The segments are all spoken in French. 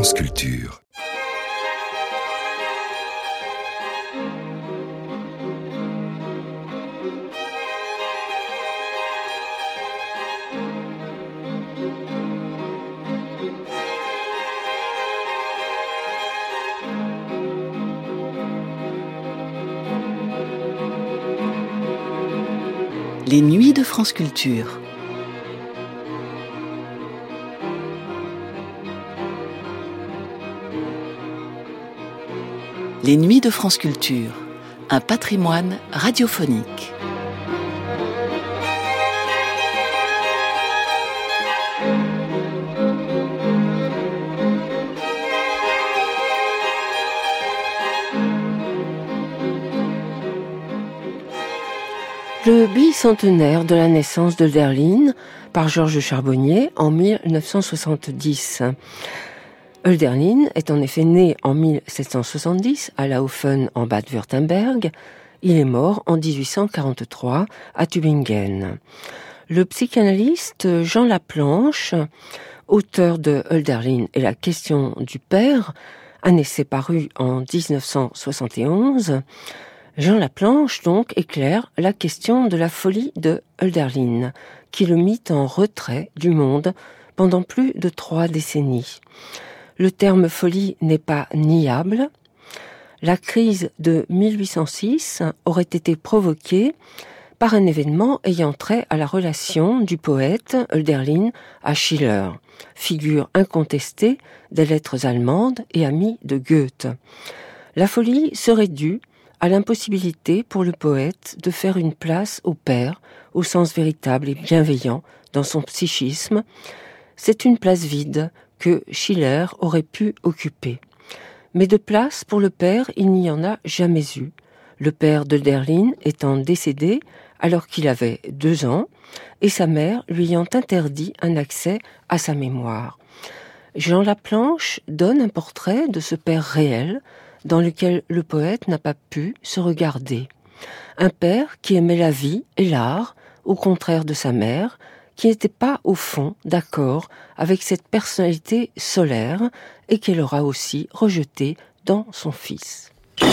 France Culture. Les nuits de France Culture. Les nuits de France Culture, un patrimoine radiophonique. Le bicentenaire de la naissance de Hölderlin par Georges Charbonnier en 1970. Hölderlin est en effet né en 1770 à Laufen en Bade-Württemberg. Il est mort en 1843 à Tübingen. Le psychanalyste Jean Laplanche, auteur de Hölderlin et la question du père, un essai paru en 1971, Jean Laplanche donc éclaire la question de la folie de Hölderlin, qui le mit en retrait du monde pendant plus de 3 décennies. Le terme folie n'est pas niable. La crise de 1806 aurait été provoquée par un événement ayant trait à la relation du poète Hölderlin à Schiller, figure incontestée des lettres allemandes et ami de Goethe. La folie serait due à l'impossibilité pour le poète de faire une place au père, au sens véritable et bienveillant dans son psychisme. C'est une place vide que Schiller aurait pu occuper. Mais de place pour le père, il n'y en a jamais eu. Le père d'Hölderlin étant décédé alors qu'il avait 2 ans, et sa mère lui ayant interdit un accès à sa mémoire. Jean Laplanche donne un portrait de ce père réel, dans lequel le poète n'a pas pu se regarder. Un père qui aimait la vie et l'art, au contraire de sa mère, qui n'était pas au fond d'accord avec cette personnalité solaire et qu'elle aura aussi rejetée dans son fils.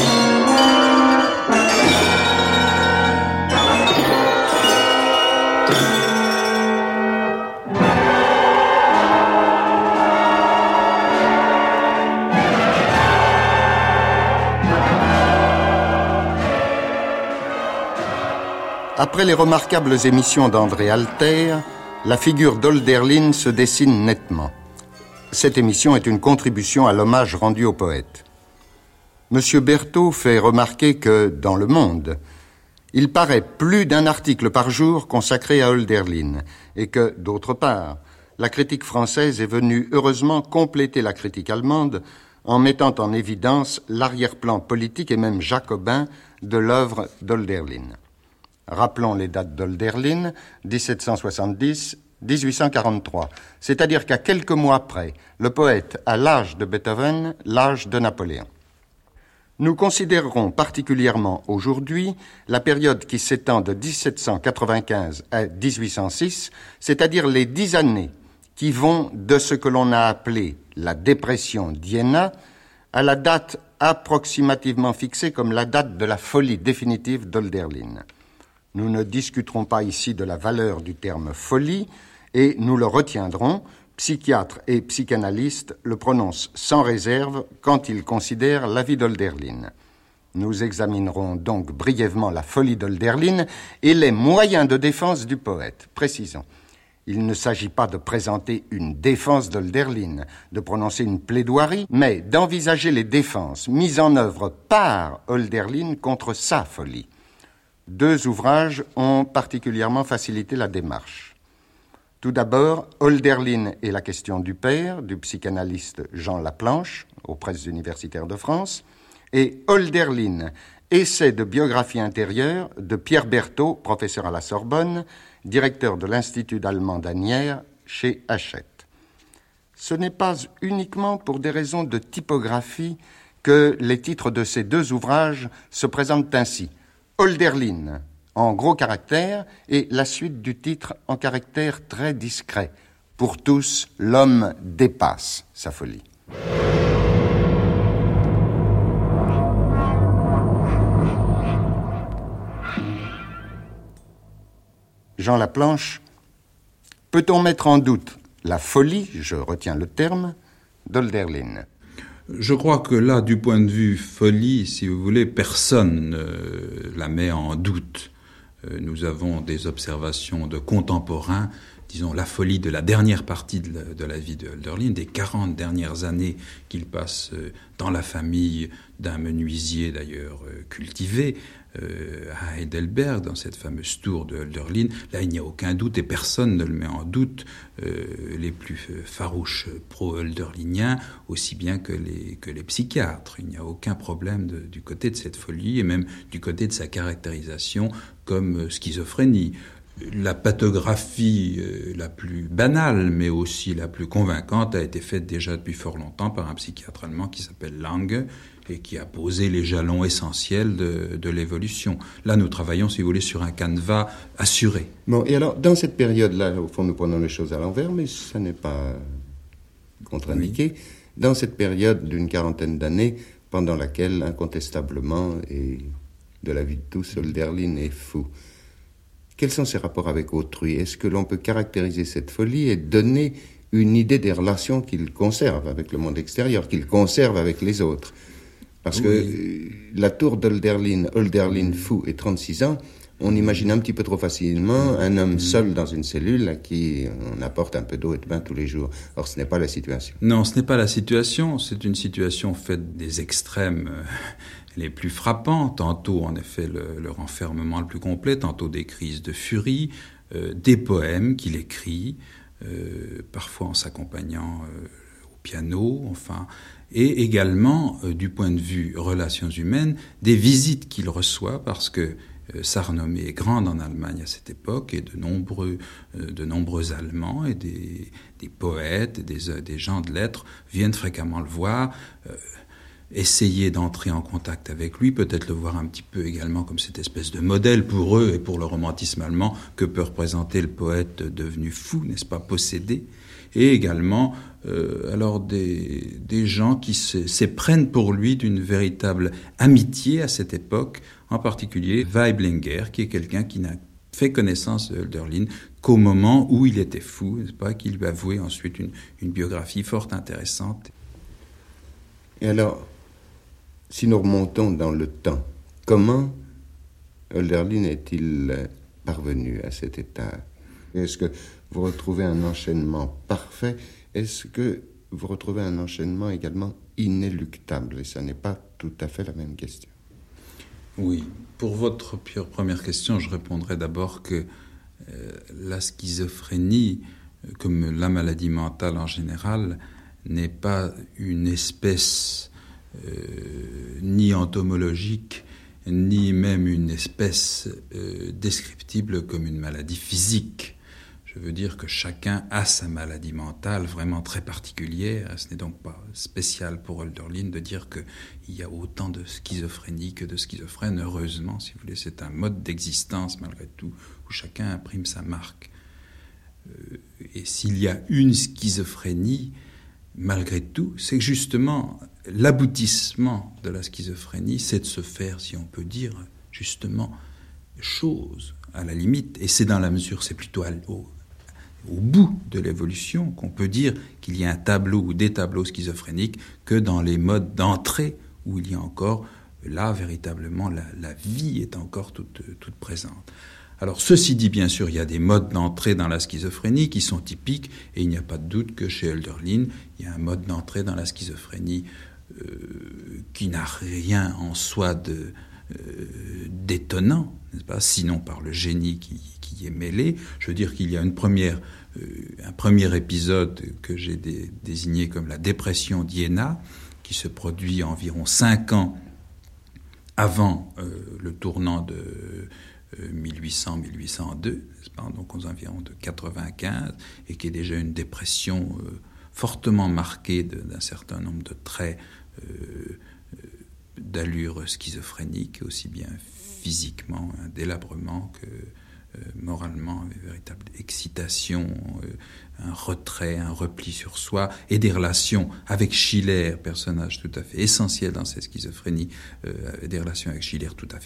Après les remarquables émissions d'André Alter, la figure d'Hölderlin se dessine nettement. Cette émission est une contribution à l'hommage rendu au poète. Monsieur Berthaud fait remarquer que, dans Le Monde, il paraît plus d'un article par jour consacré à Hölderlin, et que, d'autre part, la critique française est venue heureusement compléter la critique allemande en mettant en évidence l'arrière-plan politique et même jacobin de l'œuvre d'Hölderlin. Rappelons les dates d'Hölderlin, 1770-1843, c'est-à-dire qu'à quelques mois près, le poète a l'âge de Beethoven, l'âge de Napoléon. Nous considérerons particulièrement aujourd'hui la période qui s'étend de 1795 à 1806, c'est-à-dire les 10 années qui vont de ce que l'on a appelé la dépression d'Iéna à la date approximativement fixée comme la date de la folie définitive d'Hölderlin. Nous ne discuterons pas ici de la valeur du terme folie et nous le retiendrons. Psychiatres et psychanalystes le prononcent sans réserve quand ils considèrent la vie d'Hölderlin. Nous examinerons donc brièvement la folie d'Hölderlin et les moyens de défense du poète. Précisons, il ne s'agit pas de présenter une défense d'Hölderlin, de prononcer une plaidoirie, mais d'envisager les défenses mises en œuvre par Hölderlin contre sa folie. 2 ouvrages ont particulièrement facilité la démarche. Tout d'abord, Hölderlin et la question du père, du psychanalyste Jean Laplanche, aux presses universitaires de France, et Hölderlin, essai de biographie intérieure de Pierre Berthaud, professeur à la Sorbonne, directeur de l'Institut allemand d'Asnières chez Hachette. Ce n'est pas uniquement pour des raisons de typographie que les titres de ces 2 ouvrages se présentent ainsi. Hölderlin, en gros caractères, et la suite du titre en caractères très discrets. Pour tous, l'homme dépasse sa folie. Jean Laplanche, peut-on mettre en doute la folie, je retiens le terme, d'Hölderlin? Je crois que là, du point de vue folie, si vous voulez, personne ne la met en doute. Nous avons des observations de contemporains, disons la folie de la dernière partie de la vie de Hölderlin, des 40 dernières années qu'il passe dans la famille d'un menuisier d'ailleurs cultivé, à Heidelberg, dans cette fameuse tour de Hölderlin. Là, il n'y a aucun doute et personne ne le met en doute. Les plus farouches pro-hölderliniens, aussi bien que les psychiatres. Il n'y a aucun problème du côté de cette folie et même du côté de sa caractérisation comme schizophrénie. La pathographie la plus banale, mais aussi la plus convaincante, a été faite déjà depuis fort longtemps par un psychiatre allemand qui s'appelle Lange et qui a posé les jalons essentiels de l'évolution. Là, nous travaillons, si vous voulez, sur un canevas assuré. Bon, et alors, dans cette période-là, au fond, nous prenons les choses à l'envers, mais ça n'est pas contre-indiqué. Oui. Dans cette période d'une 40aine d'années, pendant laquelle, incontestablement, et de la vie de tous, Hölderlin est fou. Quels sont ses rapports avec autrui? Est-ce que l'on peut caractériser cette folie et donner une idée des relations qu'il conserve avec le monde extérieur, qu'il conserve avec les autres? Parce que la tour Hölderlin fou et 36 ans, on imagine un petit peu trop facilement un homme seul dans une cellule à qui on apporte un peu d'eau et de bain tous les jours. Or, ce n'est pas la situation. Non, ce n'est pas la situation. C'est une situation faite des extrêmes les plus frappants. Tantôt, en effet, le renfermement le plus complet, tantôt des crises de furie, des poèmes qu'il écrit, parfois en s'accompagnant au piano, enfin... Et également, du point de vue relations humaines, des visites qu'il reçoit, parce que sa renommée est grande en Allemagne à cette époque, et de nombreux Allemands et des poètes, des gens de lettres viennent fréquemment le voir, essayer d'entrer en contact avec lui, peut-être le voir un petit peu également comme cette espèce de modèle pour eux et pour le romantisme allemand que peut représenter le poète devenu fou, n'est-ce pas, possédé. Et également alors des gens qui s'éprennent pour lui d'une véritable amitié à cette époque, en particulier Weiblinger, qui est quelqu'un qui n'a fait connaissance de Hölderlin qu'au moment où il était fou, n'est-ce pas, qui lui a voué ensuite une biographie fort intéressante. Et alors, si nous remontons dans le temps, comment Hölderlin est-il parvenu à cet état? Est-ce que vous retrouvez un enchaînement parfait? Est-ce que vous retrouvez un enchaînement également inéluctable? Et ça n'est pas tout à fait la même question. Oui. Pour votre première question, je répondrai d'abord que la schizophrénie, comme la maladie mentale en général, n'est pas une espèce ni entomologique, ni même une espèce descriptible comme une maladie physique. Je veux dire que chacun a sa maladie mentale vraiment très particulière. Ce n'est donc pas spécial pour Hölderlin de dire qu'il y a autant de schizophrénie que de schizophrènes. Heureusement, si vous voulez, c'est un mode d'existence malgré tout, où chacun imprime sa marque. Et s'il y a une schizophrénie, malgré tout, c'est que justement l'aboutissement de la schizophrénie, c'est de se faire, si on peut dire, justement, chose, à la limite. Et c'est dans la mesure, c'est plutôt au bout de l'évolution qu'on peut dire qu'il y a un tableau ou des tableaux schizophréniques que dans les modes d'entrée où il y a encore, là, véritablement, la vie est encore toute présente. Alors, ceci dit, bien sûr, il y a des modes d'entrée dans la schizophrénie qui sont typiques, et il n'y a pas de doute que chez Hölderlin, il y a un mode d'entrée dans la schizophrénie qui n'a rien en soi d'étonnant, n'est-ce pas, sinon par le génie qui y est mêlé. Je veux dire qu'il y a un premier épisode que j'ai désigné comme la dépression d'Iéna, qui se produit environ 5 ans avant le tournant de 1800-1802, n'est-ce pas, donc aux environs de 95, et qui est déjà une dépression fortement marquée d'un certain nombre de traits d'allure schizophrénique, aussi bien physiquement, un délabrement que moralement, une véritable excitation, un retrait, un repli sur soi, et des relations avec Schiller, personnage tout à fait essentiel dans cette schizophrénie, des relations avec Schiller tout à fait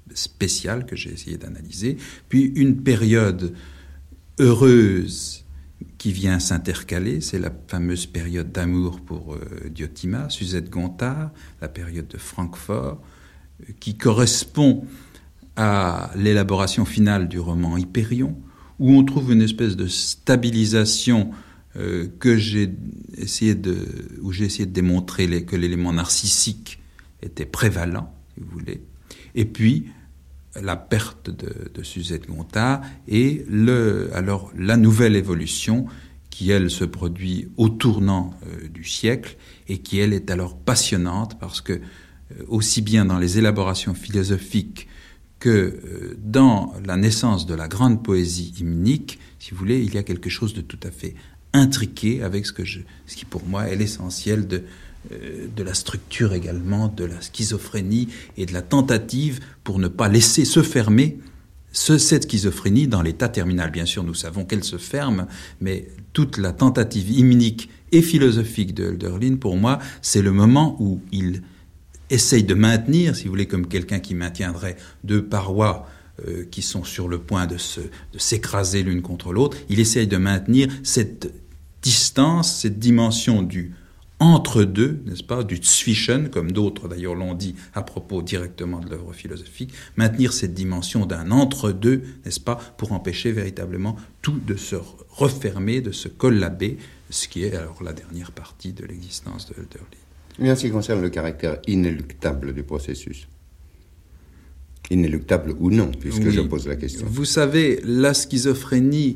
spéciale que j'ai essayé d'analyser, puis une période heureuse qui vient s'intercaler, c'est la fameuse période d'amour pour Diotima, Suzette Gontard, la période de Francfort, qui correspond à l'élaboration finale du roman Hyperion, où on trouve une espèce de stabilisation où j'ai essayé de démontrer que l'élément narcissique était prévalent, si vous voulez, et puis la perte de Suzette Gontard et alors la nouvelle évolution qui, elle, se produit au tournant du siècle et qui, elle, est alors passionnante parce que, aussi bien dans les élaborations philosophiques que dans la naissance de la grande poésie hymnique, si vous voulez, il y a quelque chose de tout à fait intriqué avec ce qui, pour moi, est l'essentiel de la structure également, de la schizophrénie et de la tentative pour ne pas laisser se fermer cette schizophrénie dans l'état terminal. Bien sûr, nous savons qu'elle se ferme, mais toute la tentative hymnique et philosophique de Hölderlin, pour moi, c'est le moment où il essaye de maintenir, si vous voulez, comme quelqu'un qui maintiendrait deux parois qui sont sur le point de s'écraser l'une contre l'autre, il essaye de maintenir cette distance, cette dimension du entre-deux, n'est-ce pas, du Zwischen, comme d'autres d'ailleurs l'ont dit à propos directement de l'œuvre philosophique, maintenir cette dimension d'un entre-deux, n'est-ce pas, pour empêcher véritablement tout de se refermer, de se collaber, ce qui est alors la dernière partie de l'existence de Hölderlin. Mais en ce qui concerne le caractère inéluctable du processus, inéluctable ou non, puisque je pose la question. Vous savez, la schizophrénie...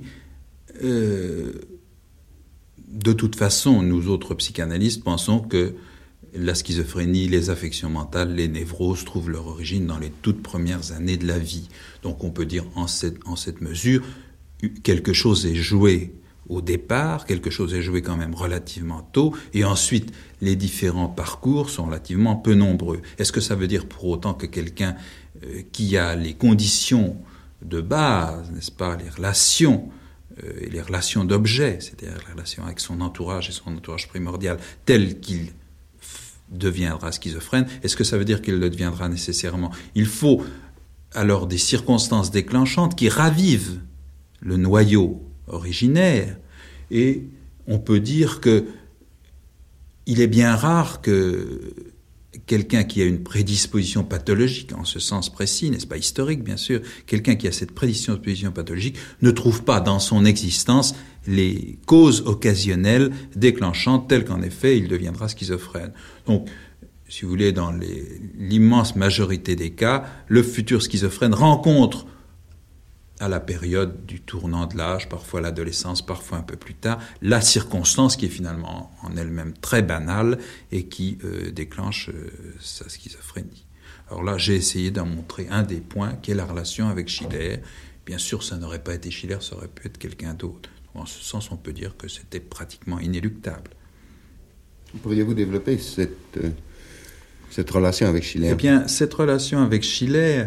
De toute façon, nous autres psychanalystes pensons que la schizophrénie, les affections mentales, les névroses trouvent leur origine dans les toutes premières années de la vie. Donc on peut dire en cette mesure, quelque chose est joué au départ, quelque chose est joué quand même relativement tôt, et ensuite les différents parcours sont relativement peu nombreux. Est-ce que ça veut dire pour autant que quelqu'un qui a les conditions de base, n'est-ce pas, les relations et les relations d'objets, c'est-à-dire les relations avec son entourage et son entourage primordial, tel qu'il deviendra schizophrène, est-ce que ça veut dire qu'il le deviendra nécessairement ? Il faut alors des circonstances déclenchantes qui ravivent le noyau originaire, et on peut dire que il est bien rare que quelqu'un qui a une prédisposition pathologique, en ce sens précis, n'est-ce pas historique bien sûr, quelqu'un qui a cette prédisposition pathologique ne trouve pas dans son existence les causes occasionnelles déclenchantes telles qu'en effet il deviendra schizophrène. Donc, si vous voulez, dans l'immense majorité des cas, le futur schizophrène rencontre à la période du tournant de l'âge, parfois l'adolescence, parfois un peu plus tard, la circonstance qui est finalement en elle-même très banale et qui déclenche sa schizophrénie. Alors là, j'ai essayé d'en montrer un des points, qui est la relation avec Schiller. Bien sûr, ça n'aurait pas été Schiller, ça aurait pu être quelqu'un d'autre. En ce sens, on peut dire que c'était pratiquement inéluctable. Pourriez-vous développer cette relation avec Schiller ? Eh bien, cette relation avec Schiller...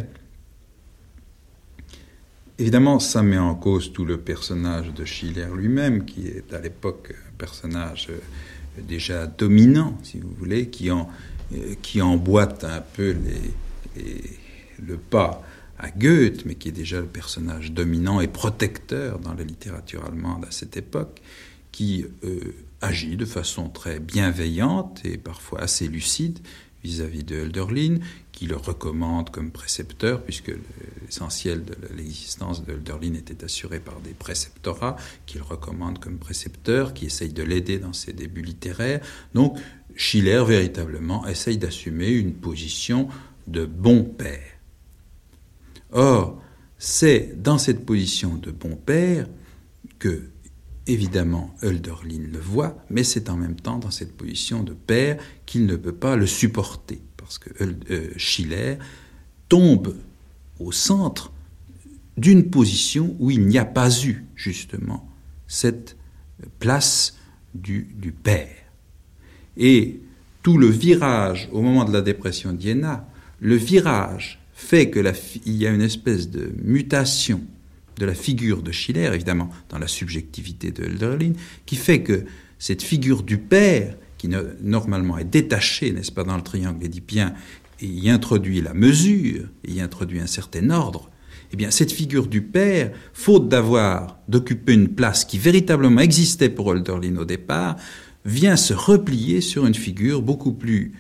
Évidemment, ça met en cause tout le personnage de Schiller lui-même, qui est à l'époque un personnage déjà dominant, si vous voulez, qui emboîte un peu le pas à Goethe, mais qui est déjà le personnage dominant et protecteur dans la littérature allemande à cette époque, qui agit de façon très bienveillante et parfois assez lucide vis-à-vis de Hölderlin, qui le recommande comme précepteur, puisque l'essentiel de l'existence de Hölderlin était assuré par des préceptorats, qu'il recommande comme précepteur, qui essayent de l'aider dans ses débuts littéraires. Donc, Schiller, véritablement, essaye d'assumer une position de bon père. Or, c'est dans cette position de bon père que, évidemment, Hölderlin le voit, mais c'est en même temps dans cette position de père qu'il ne peut pas le supporter, parce que Schiller tombe au centre d'une position où il n'y a pas eu, justement, cette place du père. Et tout le virage, au moment de la dépression d'Iéna, le virage fait qu'il y a une espèce de mutation de la figure de Schiller, évidemment, dans la subjectivité de Hölderlin, qui fait que cette figure du père, qui normalement est détachée, n'est-ce pas, dans le triangle édipien, et y introduit la mesure, et y introduit un certain ordre, eh bien, cette figure du père, faute d'occuper une place qui véritablement existait pour Hölderlin au départ, vient se replier sur une figure beaucoup plus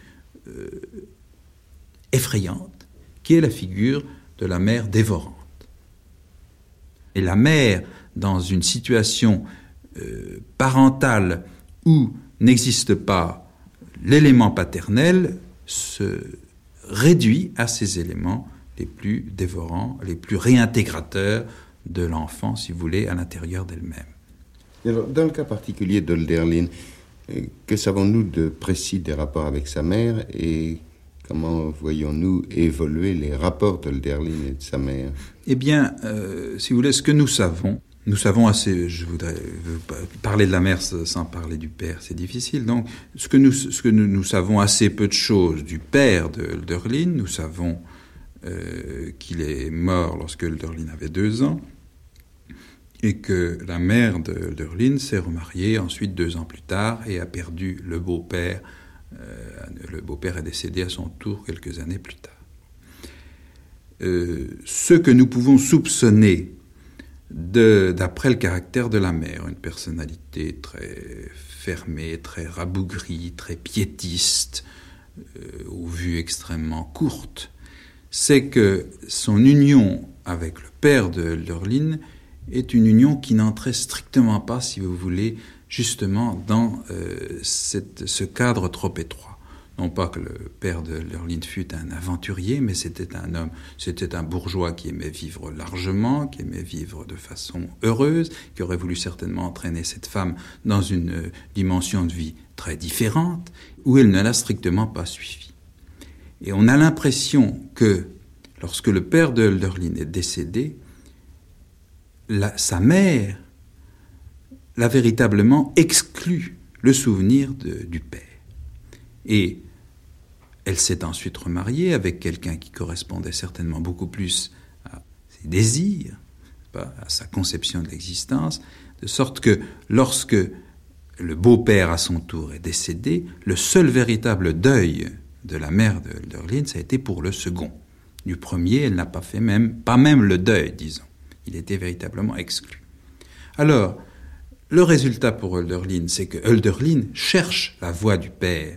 effrayante, qui est la figure de la mère dévorante. Et la mère, dans une situation parentale où n'existe pas l'élément paternel, se réduit à ces éléments les plus dévorants, les plus réintégrateurs de l'enfant, si vous voulez, à l'intérieur d'elle-même. Alors, dans le cas particulier d'Hölderlin, que savons-nous de précis des rapports avec sa mère et comment voyons-nous évoluer les rapports d'Hölderlin et de sa mère? Eh bien, si vous voulez, ce que nous savons assez, je voudrais parler de la mère sans parler du père, c'est difficile. Donc, ce que nous savons assez peu de choses du père de Hölderlin, nous savons qu'il est mort lorsque Hölderlin avait 2 ans, et que la mère de Hölderlin s'est remariée ensuite 2 ans plus tard et a perdu le beau-père. Le beau-père est décédé à son tour quelques années plus tard. Ce que nous pouvons soupçonner d'après le caractère de la mère, une personnalité très fermée, très rabougrie, très piétiste, aux vues extrêmement courtes, c'est que son union avec le père de Hölderlin est une union qui n'entrait strictement pas, si vous voulez, justement dans ce cadre trop étroit. Non pas que le père de Hölderlin fût un aventurier, mais c'était un bourgeois qui aimait vivre largement, qui aimait vivre de façon heureuse, qui aurait voulu certainement entraîner cette femme dans une dimension de vie très différente, où elle ne l'a strictement pas suivi. Et on a l'impression que, lorsque le père de Hölderlin est décédé, sa mère l'a véritablement exclu le souvenir du père. Et elle s'est ensuite remariée avec quelqu'un qui correspondait certainement beaucoup plus à ses désirs, à sa conception de l'existence, de sorte que lorsque le beau-père à son tour est décédé, le seul véritable deuil de la mère de Hölderlin, ça a été pour le second. Du premier, elle n'a pas fait pas même le deuil, disons. Il était véritablement exclu. Alors, le résultat pour Hölderlin, c'est que Hölderlin cherche la voix du père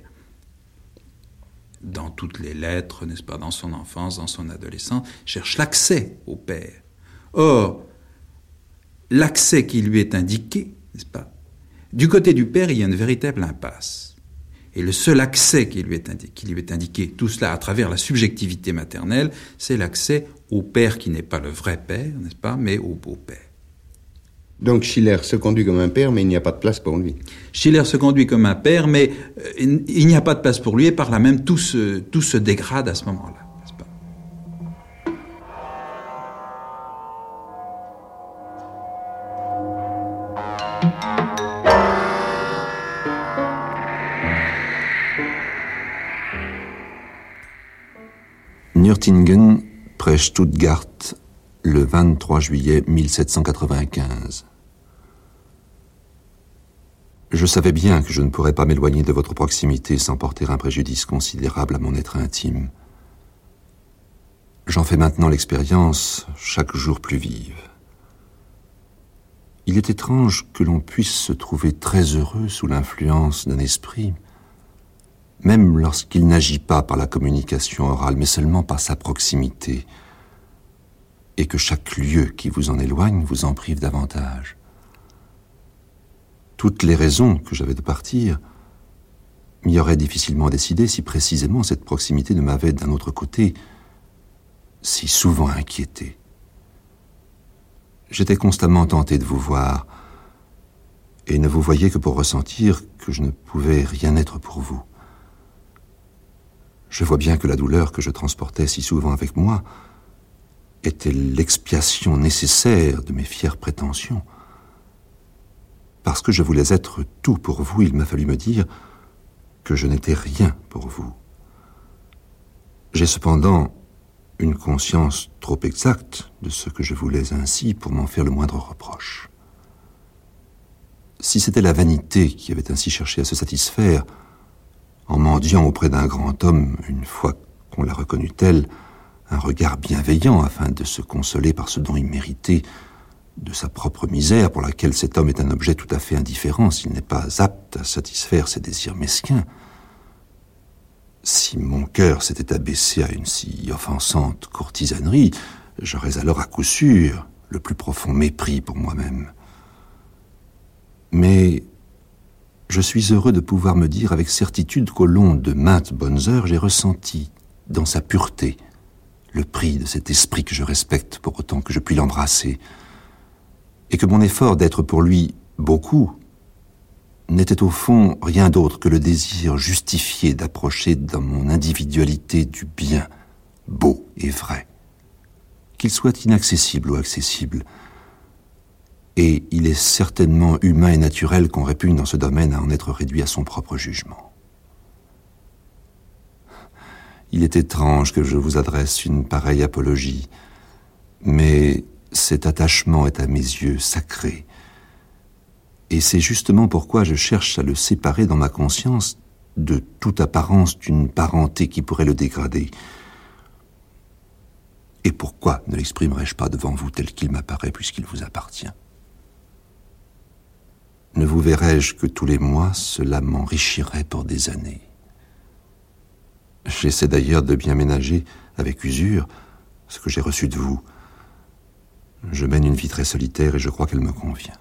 dans toutes les lettres, n'est-ce pas, dans son enfance, dans son adolescence, cherche l'accès au père. Or, l'accès qui lui est indiqué, n'est-ce pas, du côté du père, il y a une véritable impasse. Et le seul accès qui lui est indiqué, tout cela à travers la subjectivité maternelle, c'est l'accès au père qui n'est pas le vrai père, n'est-ce pas, mais au beau-père. Donc Schiller se conduit comme un père, mais il n'y a pas de place pour lui. Schiller se conduit comme un père, mais il n'y a pas de place pour lui, et par là même tout se dégrade à ce moment-là, n'est-ce pas? Nürtingen, près Stuttgart, le 23 juillet 1795. Je savais bien que je ne pourrais pas m'éloigner de votre proximité sans porter un préjudice considérable à mon être intime. J'en fais maintenant l'expérience chaque jour plus vive. Il est étrange que l'on puisse se trouver très heureux sous l'influence d'un esprit, même lorsqu'il n'agit pas par la communication orale, mais seulement par sa proximité, et que chaque lieu qui vous en éloigne vous en prive davantage. Toutes les raisons que j'avais de partir m'y auraient difficilement décidé si précisément cette proximité ne m'avait, d'un autre côté, si souvent inquiété. J'étais constamment tenté de vous voir, et ne vous voyais que pour ressentir que je ne pouvais rien être pour vous. Je vois bien que la douleur que je transportais si souvent avec moi était l'expiation nécessaire de mes fières prétentions. Parce que je voulais être tout pour vous, il m'a fallu me dire que je n'étais rien pour vous. J'ai cependant une conscience trop exacte de ce que je voulais ainsi pour m'en faire le moindre reproche. Si c'était la vanité qui avait ainsi cherché à se satisfaire, en mendiant auprès d'un grand homme une fois qu'on la reconnût telle, un regard bienveillant afin de se consoler par ce dont il méritait de sa propre misère, pour laquelle cet homme est un objet tout à fait indifférent s'il n'est pas apte à satisfaire ses désirs mesquins. Si mon cœur s'était abaissé à une si offensante courtisanerie, j'aurais alors à coup sûr le plus profond mépris pour moi-même. Mais je suis heureux de pouvoir me dire avec certitude qu'au long de maintes bonnes heures, j'ai ressenti, dans sa pureté, le prix de cet esprit que je respecte pour autant que je puis l'embrasser, et que mon effort d'être pour lui beaucoup n'était au fond rien d'autre que le désir justifié d'approcher dans mon individualité du bien, beau et vrai, qu'il soit inaccessible ou accessible. Et il est certainement humain et naturel qu'on répugne dans ce domaine à en être réduit à son propre jugement. Il est étrange que je vous adresse une pareille apologie, mais cet attachement est à mes yeux sacré, et c'est justement pourquoi je cherche à le séparer dans ma conscience de toute apparence d'une parenté qui pourrait le dégrader. Et pourquoi ne l'exprimerais-je pas devant vous tel qu'il m'apparaît puisqu'il vous appartient? Ne vous verrais-je que tous les mois, cela m'enrichirait pour des années. J'essaie d'ailleurs de bien ménager, avec usure, ce que j'ai reçu de vous. Je mène une vie très solitaire et je crois qu'elle me convient.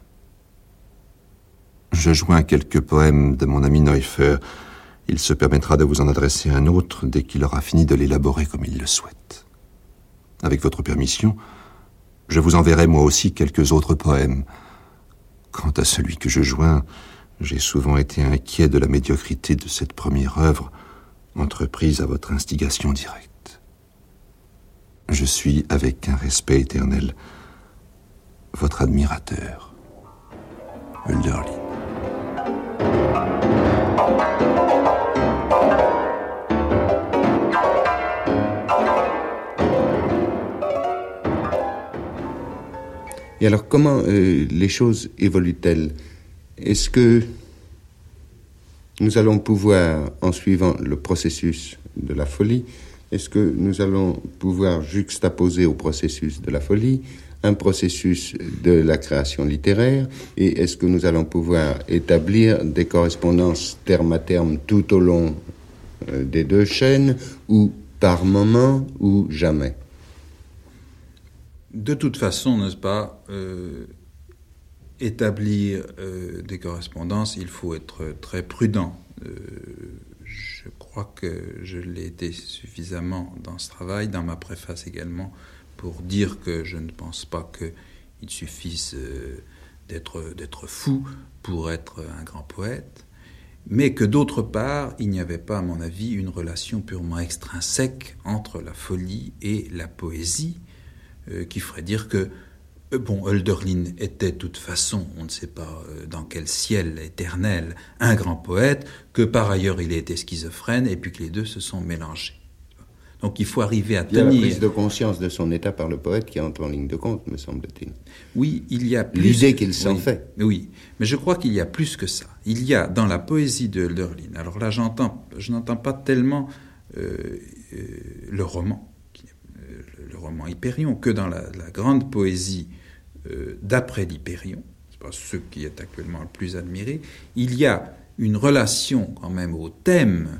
Je joins quelques poèmes de mon ami Neuffer. Il se permettra de vous en adresser un autre dès qu'il aura fini de l'élaborer comme il le souhaite. Avec votre permission, je vous enverrai moi aussi quelques autres poèmes. Quant à celui que je joins, j'ai souvent été inquiet de la médiocrité de cette première œuvre, entreprise à votre instigation directe. Je suis, avec un respect éternel, votre admirateur, Hölderlin. Et alors, comment les choses évoluent-elles? Est-ce que nous allons pouvoir, en suivant le processus de la folie, est-ce que nous allons pouvoir juxtaposer au processus de la folie un processus de la création littéraire, et est-ce que nous allons pouvoir établir des correspondances terme à terme tout au long des deux chaînes, ou par moment, ou jamais? De toute façon, n'est-ce pas, établir des correspondances, il faut être très prudent. Je crois que je l'ai été suffisamment dans ce travail, dans ma préface également, pour dire que je ne pense pas qu'il suffise d'être fou pour être un grand poète, mais que d'autre part, il n'y avait pas, à mon avis, une relation purement extrinsèque entre la folie et la poésie, qui ferait dire que, Hölderlin était de toute façon, on ne sait pas dans quel ciel éternel, un grand poète, que par ailleurs il était schizophrène, et puis que les deux se sont mélangés. Donc il faut arriver à tenir... Il y a la prise de conscience de son état par le poète qui entre en ligne de compte, me semble-t-il. Oui, il y a plus... L'idée qu'il s'en fait. Oui, mais je crois qu'il y a plus que ça. Il y a dans la poésie de Hölderlin, alors là je n'entends pas tellement le roman Hyperion, que dans la grande poésie d'après l'Hyperion, c'est pas ce qui est actuellement le plus admiré, il y a une relation quand même au thème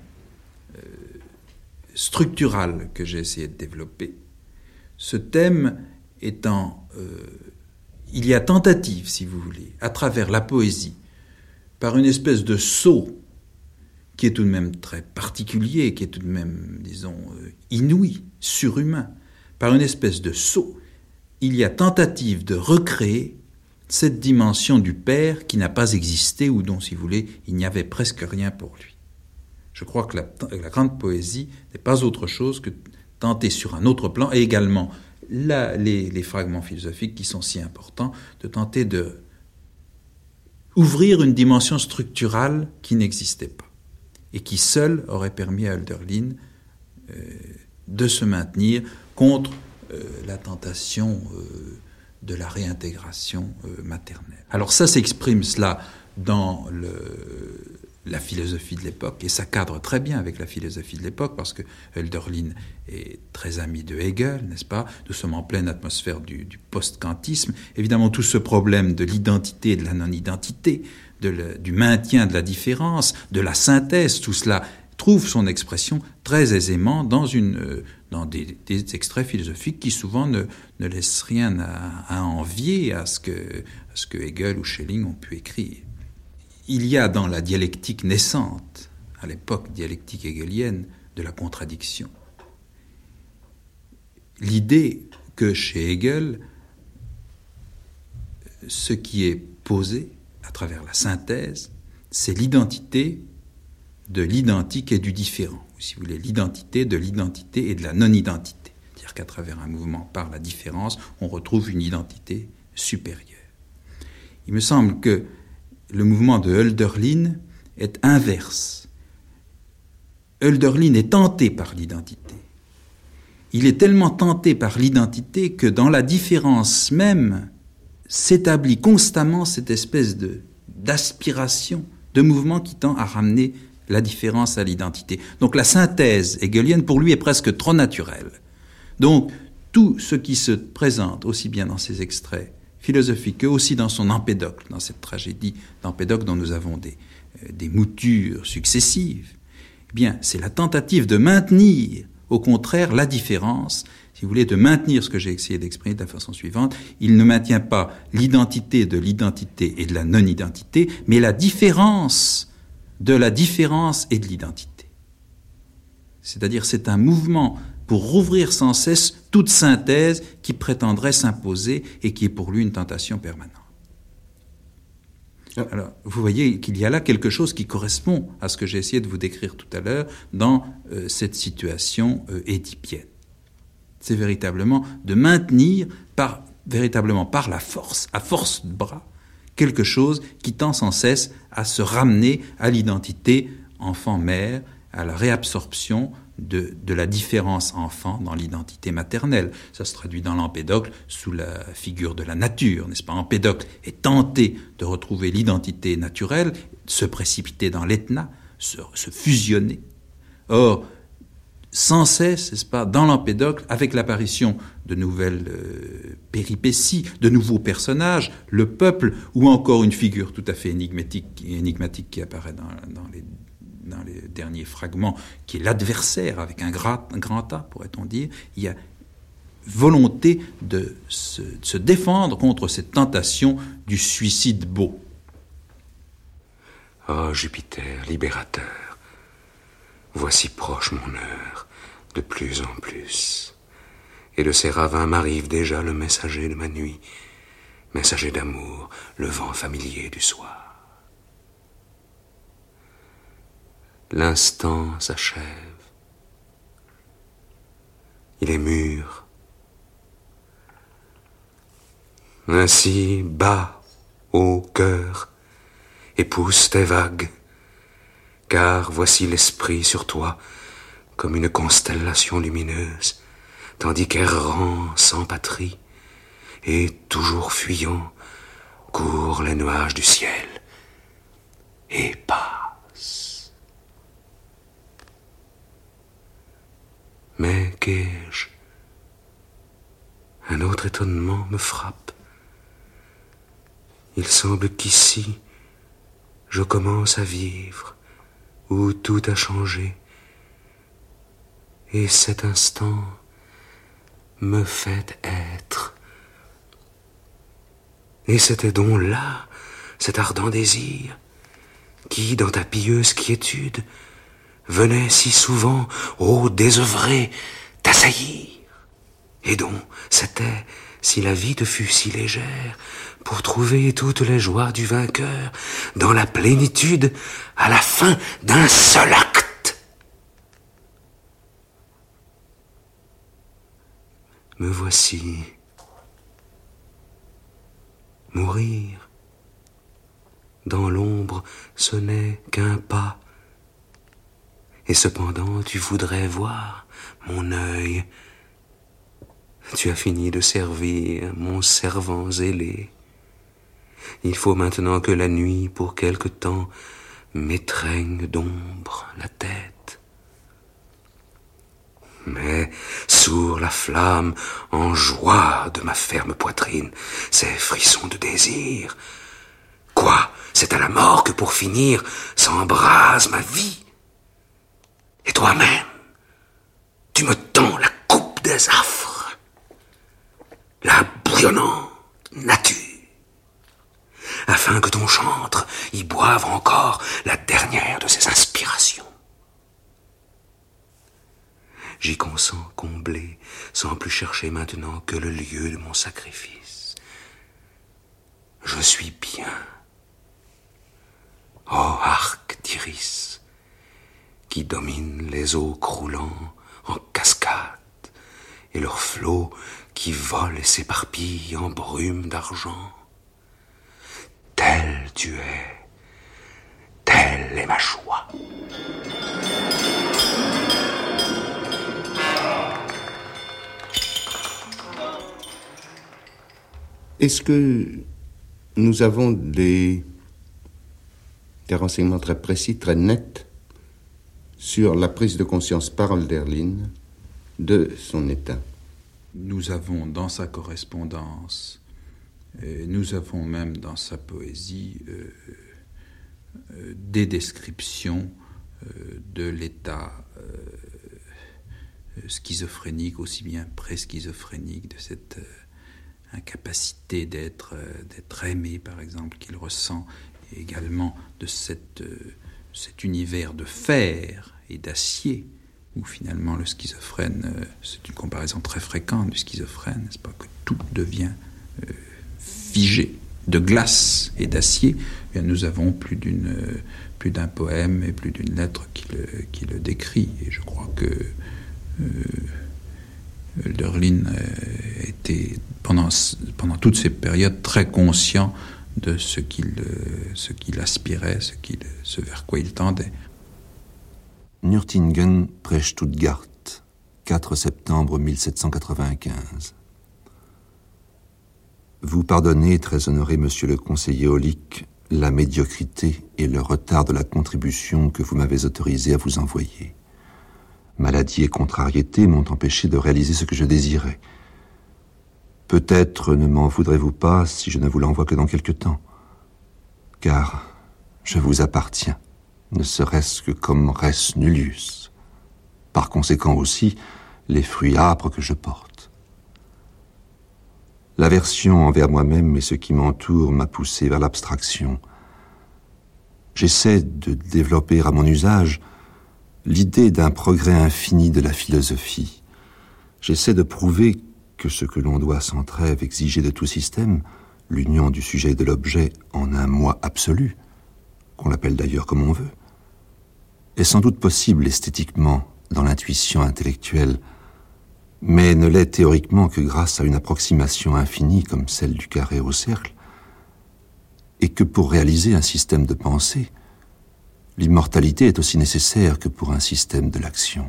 structural que j'ai essayé de développer. Ce thème étant... il y a tentative, si vous voulez, à travers la poésie, par une espèce de saut qui est tout de même très particulier, qui est tout de même, disons, inouï, surhumain, par une espèce de saut, il y a tentative de recréer cette dimension du père qui n'a pas existé ou dont, si vous voulez, il n'y avait presque rien pour lui. Je crois que la grande poésie n'est pas autre chose que tenter sur un autre plan, et également les fragments philosophiques qui sont si importants, de tenter de ouvrir une dimension structurale qui n'existait pas, et qui seule aurait permis à Hölderlin de se maintenir contre la tentation de la réintégration maternelle. Alors ça s'exprime cela dans la philosophie de l'époque, et ça cadre très bien avec la philosophie de l'époque, parce que Hölderlin est très ami de Hegel, n'est-ce pas? Nous sommes en pleine atmosphère du post-kantisme. Évidemment, tout ce problème de l'identité et de la non-identité, du maintien de la différence, de la synthèse, tout cela trouve son expression très aisément dans des extraits philosophiques qui souvent ne laissent rien à envier à ce que Hegel ou Schelling ont pu écrire. Il y a dans la dialectique naissante, à l'époque dialectique hegelienne, de la contradiction. L'idée que chez Hegel, ce qui est posé à travers la synthèse, c'est l'identité de l'identique et du différent, ou si vous voulez, l'identité de l'identité et de la non-identité. C'est-à-dire qu'à travers un mouvement par la différence, on retrouve une identité supérieure. Il me semble que le mouvement de Hölderlin est inverse. Hölderlin est tenté par l'identité. Il est tellement tenté par l'identité que dans la différence même s'établit constamment cette espèce d'aspiration, de mouvement qui tend à ramener la différence à l'identité. Donc la synthèse hegelienne, pour lui, est presque trop naturelle. Donc tout ce qui se présente, aussi bien dans ses extraits philosophique que aussi dans son Empédocle, dans cette tragédie d'Empédocle dont nous avons des moutures successives, eh bien, c'est la tentative de maintenir, au contraire, la différence, si vous voulez, de maintenir ce que j'ai essayé d'exprimer de la façon suivante. Il ne maintient pas l'identité de l'identité et de la non-identité, mais la différence de la différence et de l'identité. C'est-à-dire, c'est un mouvement pour rouvrir sans cesse toute synthèse qui prétendrait s'imposer et qui est pour lui une tentation permanente. Alors, vous voyez qu'il y a là quelque chose qui correspond à ce que j'ai essayé de vous décrire tout à l'heure dans cette situation édipienne. C'est véritablement de maintenir véritablement par la force, à force de bras, quelque chose qui tend sans cesse à se ramener à l'identité enfant-mère, à la réabsorption de la différence enfant dans l'identité maternelle. Ça se traduit dans l'Empédocle sous la figure de la nature, n'est-ce pas? Empédocle est tenté de retrouver l'identité naturelle, se précipiter dans l'Etna, se fusionner. Or, sans cesse, n'est-ce pas, dans l'Empédocle, avec l'apparition de nouvelles péripéties, de nouveaux personnages, le peuple, ou encore une figure tout à fait énigmatique qui apparaît dans les derniers fragments, qui est l'adversaire, avec un grand A, pourrait-on dire, il y a volonté de se défendre contre cette tentation du suicide beau. Oh Jupiter, libérateur, voici proche mon heure, de plus en plus, et de ces ravins m'arrive déjà le messager de ma nuit, messager d'amour, le vent familier du soir. L'instant s'achève. Il est mûr. Ainsi, bats, ô cœur, et pousse tes vagues, car voici l'esprit sur toi, comme une constellation lumineuse, tandis qu'errant sans patrie, et toujours fuyant, courent les nuages du ciel, et passe. Mais qu'ai-je? Un autre étonnement me frappe. Il semble qu'ici, je commence à vivre, où tout a changé, et cet instant me fait être. Et c'était donc là, cet ardent désir, qui, dans ta pieuse quiétude, venait si souvent, ô désœuvré, t'assaillir. Et donc, c'était, si la vie te fut si légère, pour trouver toutes les joies du vainqueur, dans la plénitude, à la fin d'un seul acte. Me voici mourir. Dans l'ombre, ce n'est qu'un pas. Et cependant, tu voudrais voir mon œil. Tu as fini de servir mon servant zélé. Il faut maintenant que la nuit, pour quelque temps, m'étreigne d'ombre la tête. Mais sourd la flamme en joie de ma ferme poitrine, ces frissons de désir. Quoi, c'est à la mort que pour finir s'embrase ma vie. Et toi-même, tu me tends la coupe des affres, la bouillonnante nature, afin que ton chantre y boive encore la dernière de ses inspirations. J'y consens comblé, sans plus chercher maintenant que le lieu de mon sacrifice. Je suis bien. Ô arc d'iris, qui domine les eaux croulant en cascade, et leurs flots qui volent et s'éparpillent en brume d'argent. Tel tu es, telle est ma joie. Est-ce que nous avons des renseignements très précis, très nets, sur la prise de conscience par Hölderlin de son état? Nous avons dans sa correspondance, nous avons même dans sa poésie des descriptions de l'état schizophrénique, aussi bien pré-schizophrénique, de cette incapacité d'être aimé, par exemple, qu'il ressent, et également de cet univers de fer et d'acier, où finalement le schizophrène, c'est une comparaison très fréquente du schizophrène, n'est-ce pas, que tout devient figé, de glace et d'acier. Et bien, nous avons plus d'un poème et plus d'une lettre qui le décrit, et je crois que Hölderlin était pendant toutes ces périodes très conscient de ce qu'il aspirait, ce vers quoi il tendait. Nürtingen, près Stuttgart, 4 septembre 1795. Vous pardonnez, très honoré monsieur le conseiller Aulic, la médiocrité et le retard de la contribution que vous m'avez autorisé à vous envoyer. Maladie et contrariété m'ont empêché de réaliser ce que je désirais. Peut-être ne m'en voudrez-vous pas si je ne vous l'envoie que dans quelque temps, car je vous appartiens, ne serait-ce que comme res nullius. Par conséquent aussi, les fruits âpres que je porte. L'aversion envers moi-même et ce qui m'entoure m'a poussé vers l'abstraction. J'essaie de développer à mon usage l'idée d'un progrès infini de la philosophie. J'essaie de prouver que ce que l'on doit sans trêve exiger de tout système, l'union du sujet et de l'objet en un moi absolu, qu'on l'appelle d'ailleurs comme on veut, est sans doute possible esthétiquement dans l'intuition intellectuelle, mais ne l'est théoriquement que grâce à une approximation infinie comme celle du carré au cercle, et que pour réaliser un système de pensée, l'immortalité est aussi nécessaire que pour un système de l'action.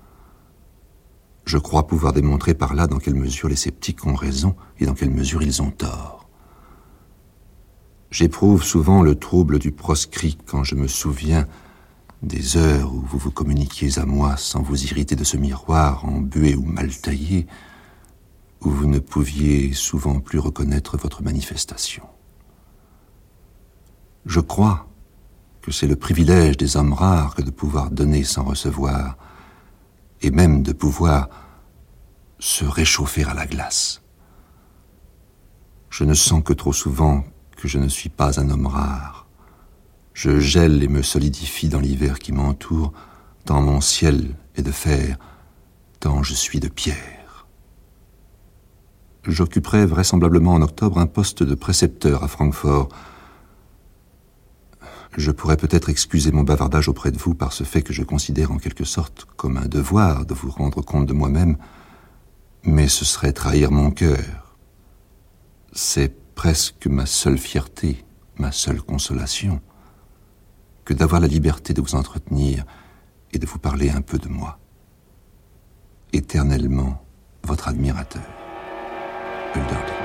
Je crois pouvoir démontrer par là dans quelle mesure les sceptiques ont raison et dans quelle mesure ils ont tort. J'éprouve souvent le trouble du proscrit quand je me souviens des heures où vous vous communiquiez à moi sans vous irriter de ce miroir embué ou mal taillé, où vous ne pouviez souvent plus reconnaître votre manifestation. Je crois que c'est le privilège des hommes rares que de pouvoir donner sans recevoir, et même de pouvoir se réchauffer à la glace. Je ne sens que trop souvent que je ne suis pas un homme rare. Je gèle et me solidifie dans l'hiver qui m'entoure, tant mon ciel est de fer, tant je suis de pierre. J'occuperai vraisemblablement en octobre un poste de précepteur à Francfort. Je pourrais peut-être excuser mon bavardage auprès de vous par ce fait que je considère en quelque sorte comme un devoir de vous rendre compte de moi-même, mais ce serait trahir mon cœur. C'est presque ma seule fierté, ma seule consolation, que d'avoir la liberté de vous entretenir et de vous parler un peu de moi. Éternellement, votre admirateur, Hölderlin.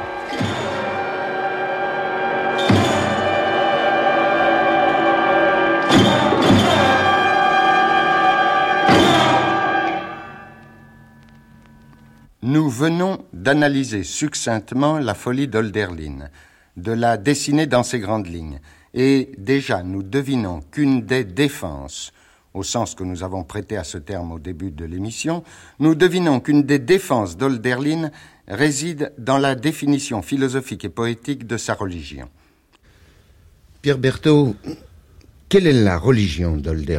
Nous venons d'analyser succinctement la folie d'Hölderlin, de la dessiner dans ses grandes lignes, et déjà nous devinons qu'une des défenses, au sens que nous avons prêté à ce terme au début de l'émission, nous devinons qu'une des défenses d'Hölderlin réside dans la définition philosophique et poétique de sa religion. Pierre Berthaud, quelle est la religion d'Hölderlin ?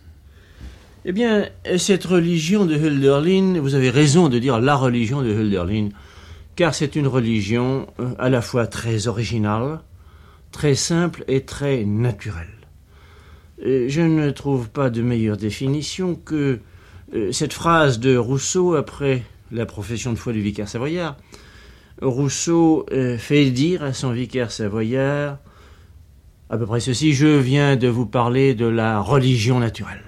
Eh bien, cette religion de Hölderlin, vous avez raison de dire la religion de Hölderlin, car c'est une religion à la fois très originale, très simple et très naturelle. Je ne trouve pas de meilleure définition que cette phrase de Rousseau après la profession de foi du vicaire savoyard. Rousseau fait dire à son vicaire savoyard à peu près ceci: je viens de vous parler de la religion naturelle.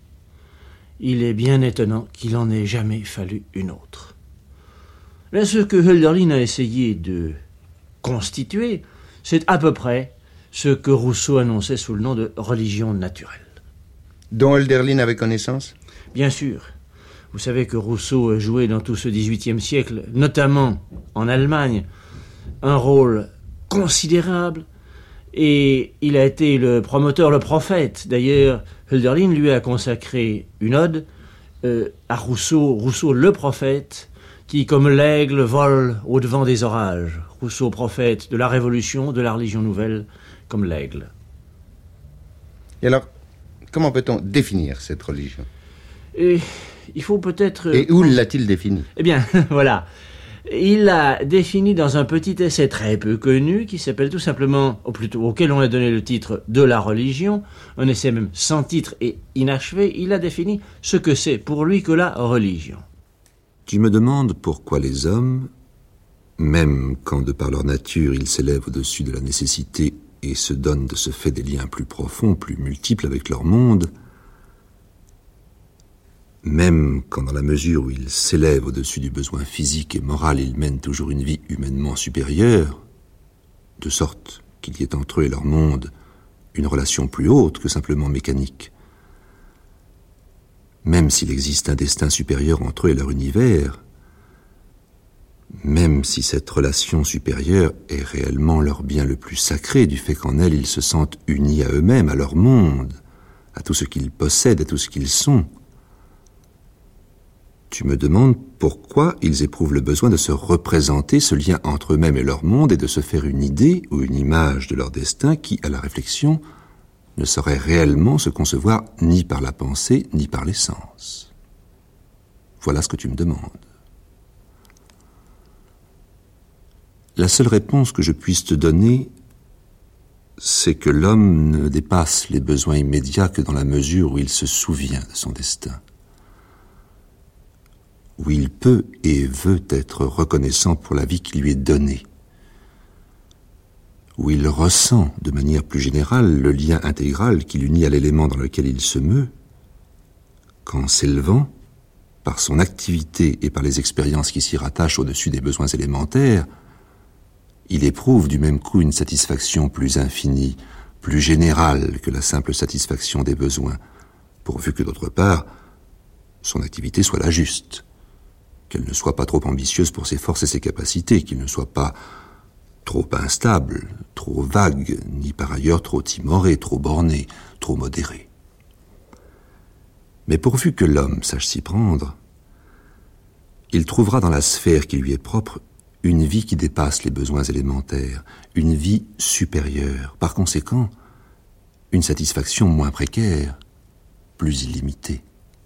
Il est bien étonnant qu'il en ait jamais fallu une autre. Là, ce que Hölderlin a essayé de constituer, c'est à peu près ce que Rousseau annonçait sous le nom de religion naturelle. Dont Hölderlin avait connaissance ? Bien sûr. Vous savez que Rousseau a joué dans tout ce XVIIIe siècle, notamment en Allemagne, un rôle considérable, et il a été le promoteur, le prophète. D'ailleurs, Hölderlin lui a consacré une ode à Rousseau, Rousseau le prophète, qui comme l'aigle vole au-devant des orages. Rousseau prophète de la Révolution, de la religion nouvelle, comme l'aigle. Et alors, comment peut-on définir cette religion ? Et il faut peut-être... Et où l'a-t-il définie ? Eh bien, voilà. Il l'a défini dans un petit essai très peu connu qui s'appelle tout simplement, ou plutôt auquel on a donné le titre de la religion, un essai même sans titre et inachevé. Il a défini ce que c'est pour lui que la religion. Tu me demandes pourquoi les hommes, même quand de par leur nature ils s'élèvent au-dessus de la nécessité et se donnent de ce fait des liens plus profonds, plus multiples avec leur monde, même quand dans la mesure où ils s'élèvent au-dessus du besoin physique et moral, ils mènent toujours une vie humainement supérieure, de sorte qu'il y ait entre eux et leur monde une relation plus haute que simplement mécanique. Même s'il existe un destin supérieur entre eux et leur univers, même si cette relation supérieure est réellement leur bien le plus sacré, du fait qu'en elle ils se sentent unis à eux-mêmes, à leur monde, à tout ce qu'ils possèdent, à tout ce qu'ils sont, tu me demandes pourquoi ils éprouvent le besoin de se représenter ce lien entre eux-mêmes et leur monde et de se faire une idée ou une image de leur destin qui, à la réflexion, ne saurait réellement se concevoir ni par la pensée ni par les sens. Voilà ce que tu me demandes. La seule réponse que je puisse te donner, c'est que l'homme ne dépasse les besoins immédiats que dans la mesure où il se souvient de son destin, où il peut et veut être reconnaissant pour la vie qui lui est donnée, où il ressent de manière plus générale le lien intégral qui l'unit à l'élément dans lequel il se meut, qu'en s'élevant, par son activité et par les expériences qui s'y rattachent au-dessus des besoins élémentaires, il éprouve du même coup une satisfaction plus infinie, plus générale que la simple satisfaction des besoins, pourvu que d'autre part, son activité soit la juste, qu'elle ne soit pas trop ambitieuse pour ses forces et ses capacités, qu'il ne soit pas trop instable, trop vague, ni par ailleurs trop timoré, trop borné, trop modéré. Mais pourvu que l'homme sache s'y prendre, il trouvera dans la sphère qui lui est propre une vie qui dépasse les besoins élémentaires, une vie supérieure, par conséquent, une satisfaction moins précaire, plus illimitée.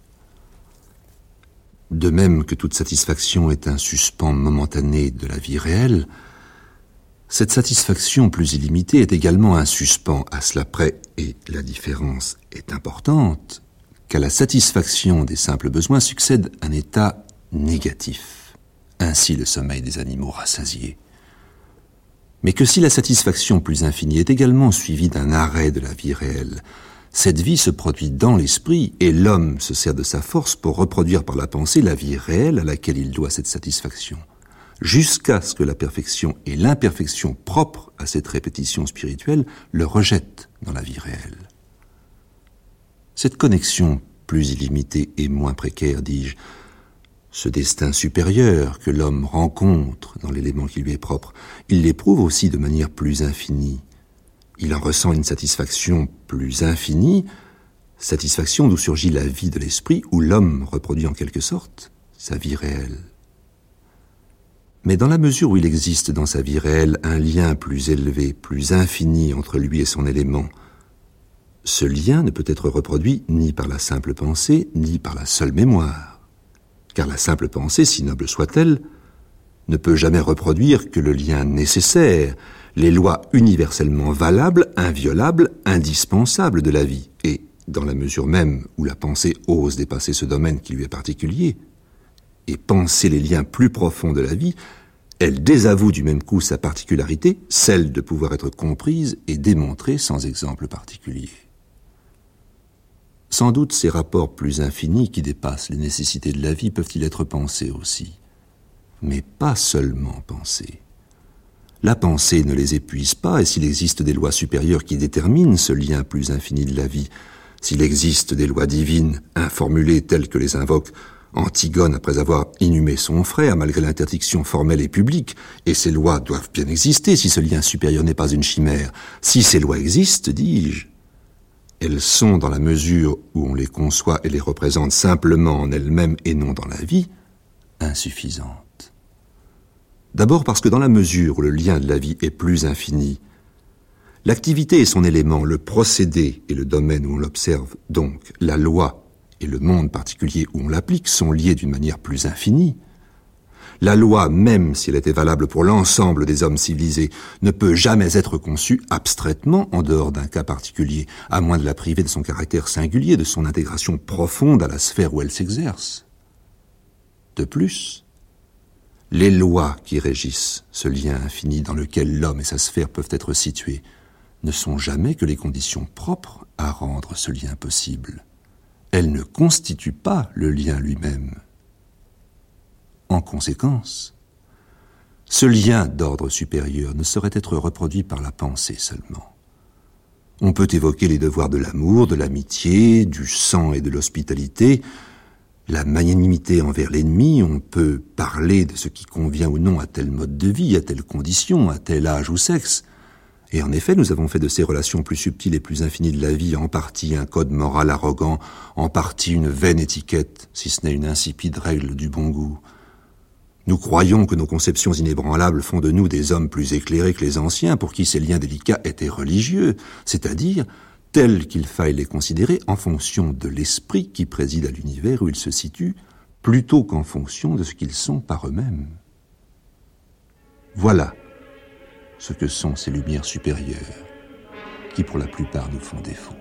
De même que toute satisfaction est un suspens momentané de la vie réelle, cette satisfaction plus illimitée est également un suspens à cela près, et la différence est importante, qu'à la satisfaction des simples besoins succède un état négatif, ainsi le sommeil des animaux rassasiés. Mais que si la satisfaction plus infinie est également suivie d'un arrêt de la vie réelle, cette vie se produit dans l'esprit et l'homme se sert de sa force pour reproduire par la pensée la vie réelle à laquelle il doit cette satisfaction, jusqu'à ce que la perfection et l'imperfection propres à cette répétition spirituelle le rejettent dans la vie réelle. Cette connexion plus illimitée et moins précaire, dis-je, Ce destin supérieur que l'homme rencontre dans l'élément qui lui est propre, il l'éprouve aussi de manière plus infinie. Il en ressent une satisfaction plus infinie, satisfaction d'où surgit la vie de l'esprit, où l'homme reproduit en quelque sorte sa vie réelle. Mais dans la mesure où il existe dans sa vie réelle un lien plus élevé, plus infini entre lui et son élément, ce lien ne peut être reproduit ni par la simple pensée, ni par la seule mémoire. Car la simple pensée, si noble soit-elle, ne peut jamais reproduire que le lien nécessaire, les lois universellement valables, inviolables, indispensables de la vie. Et dans la mesure même où la pensée ose dépasser ce domaine qui lui est particulier, et penser les liens plus profonds de la vie, elle désavoue du même coup sa particularité, celle de pouvoir être comprise et démontrée sans exemple particulier. Sans doute ces rapports plus infinis qui dépassent les nécessités de la vie peuvent-ils être pensés aussi, mais pas seulement pensés. La pensée ne les épuise pas, et s'il existe des lois supérieures qui déterminent ce lien plus infini de la vie, s'il existe des lois divines informulées telles que les invoque Antigone après avoir inhumé son frère malgré l'interdiction formelle et publique, et ces lois doivent bien exister si ce lien supérieur n'est pas une chimère. Si ces lois existent, dis-je, elles sont, dans la mesure où on les conçoit et les représente simplement en elles-mêmes et non dans la vie, insuffisantes. D'abord parce que dans la mesure où le lien de la vie est plus infini, l'activité et son élément, le procédé et le domaine où on l'observe, donc la loi et le monde particulier où on l'applique, sont liés d'une manière plus infinie. La loi, même si elle était valable pour l'ensemble des hommes civilisés, ne peut jamais être conçue abstraitement en dehors d'un cas particulier, à moins de la priver de son caractère singulier, de son intégration profonde à la sphère où elle s'exerce. De plus, les lois qui régissent ce lien infini dans lequel l'homme et sa sphère peuvent être situés ne sont jamais que les conditions propres à rendre ce lien possible. Elles ne constituent pas le lien lui-même. En conséquence, ce lien d'ordre supérieur ne saurait être reproduit par la pensée seulement. On peut évoquer les devoirs de l'amour, de l'amitié, du sang et de l'hospitalité, la magnanimité envers l'ennemi, on peut parler de ce qui convient ou non à tel mode de vie, à telle condition, à tel âge ou sexe. Et en effet, nous avons fait de ces relations plus subtiles et plus infinies de la vie en partie un code moral arrogant, en partie une vaine étiquette, si ce n'est une insipide règle du bon goût. Nous croyons que nos conceptions inébranlables font de nous des hommes plus éclairés que les anciens pour qui ces liens délicats étaient religieux, c'est-à-dire tels qu'il faille les considérer en fonction de l'esprit qui préside à l'univers où ils se situent, plutôt qu'en fonction de ce qu'ils sont par eux-mêmes. Voilà ce que sont ces lumières supérieures qui pour la plupart nous font défaut.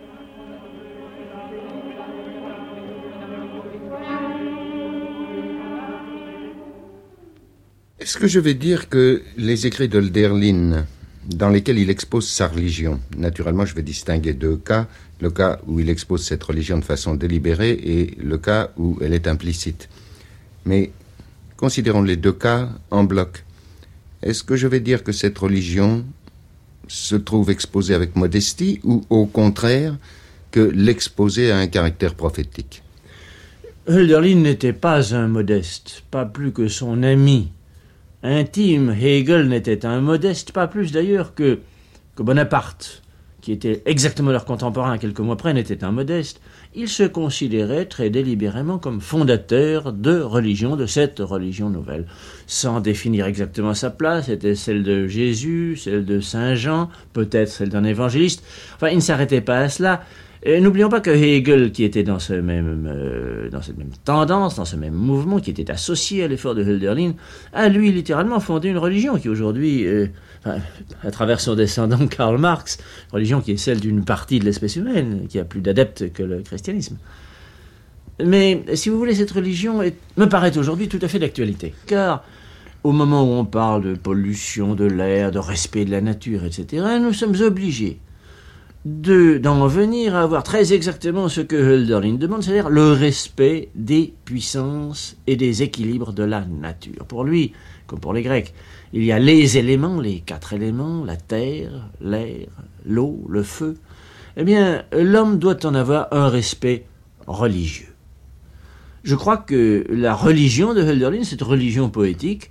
Est-ce que je vais dire que les écrits de Hölderlin, dans lesquels il expose sa religion, naturellement je vais distinguer deux cas, le cas où il expose cette religion de façon délibérée et le cas où elle est implicite. Mais considérons les deux cas en bloc. Est-ce que je vais dire que cette religion se trouve exposée avec modestie ou au contraire que l'exposer a un caractère prophétique? Hölderlin n'était pas un modeste, pas plus que son ami intime. Hegel n'était un modeste, pas plus d'ailleurs que Bonaparte, qui était exactement leur contemporain quelques mois près, n'était un modeste. Il se considérait très délibérément comme fondateur de religion, de cette religion nouvelle, sans définir exactement sa place. C'était celle de Jésus, celle de Saint Jean, peut-être celle d'un évangéliste. Enfin, il ne s'arrêtait pas à cela. Et n'oublions pas que Hegel, qui était dans cette même tendance, dans ce même mouvement, qui était associé à l'effort de Hölderlin, a lui littéralement fondé une religion qui aujourd'hui, à travers son descendant Karl Marx, religion qui est celle d'une partie de l'espèce humaine, qui a plus d'adeptes que le christianisme. Mais si vous voulez, cette religion me paraît aujourd'hui tout à fait d'actualité, car au moment où on parle de pollution de l'air, de respect de la nature, etc., nous sommes obligés d'en venir à avoir très exactement ce que Hölderlin demande, c'est-à-dire le respect des puissances et des équilibres de la nature. Pour lui, comme pour les Grecs, il y a les éléments, les 4 éléments, la terre, l'air, l'eau, le feu. Eh bien, l'homme doit en avoir un respect religieux. Je crois que la religion de Hölderlin, cette religion poétique,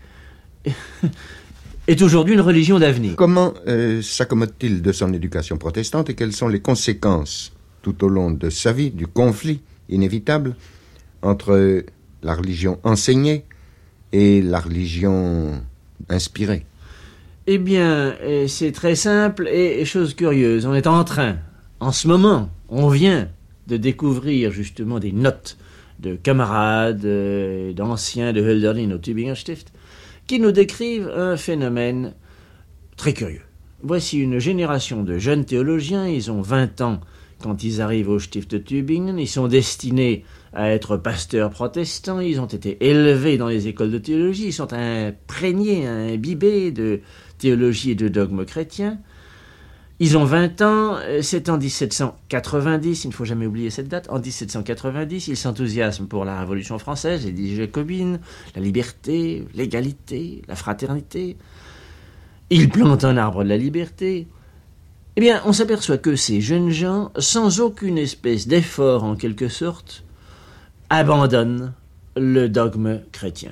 est aujourd'hui une religion d'avenir. Comment s'accommode-t-il de son éducation protestante et quelles sont les conséquences tout au long de sa vie du conflit inévitable entre la religion enseignée et la religion inspirée? Eh bien, c'est très simple et chose curieuse. On est en train, en ce moment, on vient de découvrir justement des notes de camarades, d'anciens de Hölderlin au Tübinger Stift, qui nous décrivent un phénomène très curieux. Voici une génération de jeunes théologiens, ils ont 20 ans quand ils arrivent au Stift de Tübingen, ils sont destinés à être pasteurs protestants, ils ont été élevés dans les écoles de théologie, ils sont imprégnés, imbibés de théologie et de dogmes chrétiens. Ils ont 20 ans, c'est en 1790, il ne faut jamais oublier cette date, en 1790, ils s'enthousiasment pour la Révolution française, les idées jacobines, la liberté, l'égalité, la fraternité. Ils plantent un arbre de la liberté. Eh bien, on s'aperçoit que ces jeunes gens, sans aucune espèce d'effort en quelque sorte, abandonnent le dogme chrétien.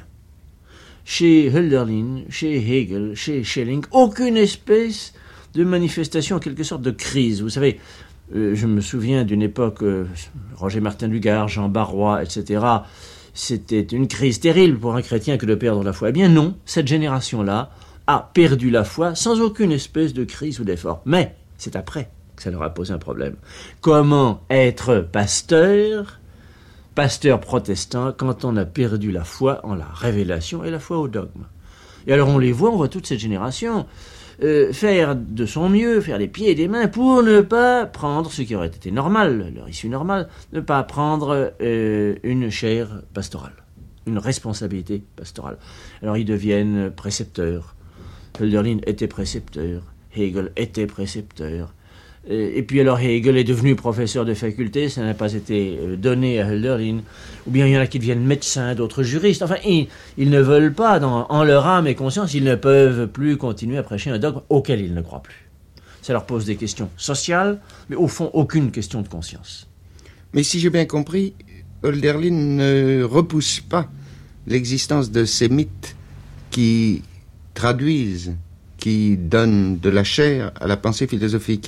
Chez Hölderlin, chez Hegel, chez Schelling, aucune espèce de manifestation en quelque sorte de crise. Vous savez, je me souviens d'une époque, Roger Martin Lugard, Jean Barrois, etc., c'était une crise terrible pour un chrétien que de perdre la foi. Eh bien non, cette génération-là a perdu la foi sans aucune espèce de crise ou d'effort. Mais c'est après que ça leur a posé un problème. Comment être pasteur protestant, quand on a perdu la foi en la révélation et la foi au dogme? Et alors on voit toute cette génération faire de son mieux, faire des pieds et des mains pour ne pas prendre ce qui aurait été normal, leur issue normale, ne pas prendre une chaire pastorale, une responsabilité pastorale. Alors ils deviennent précepteurs. Hölderlin était précepteur, Hegel était précepteur. Et puis alors Hegel est devenu professeur de faculté, ça n'a pas été donné à Hölderlin. Ou bien il y en a qui deviennent médecins, d'autres juristes. Enfin, ils ne veulent pas, en leur âme et conscience, ils ne peuvent plus continuer à prêcher un dogme auquel ils ne croient plus. Ça leur pose des questions sociales, mais au fond, aucune question de conscience. Mais si j'ai bien compris, Hölderlin ne repousse pas l'existence de ces mythes qui traduisent, qui donnent de la chair à la pensée philosophique.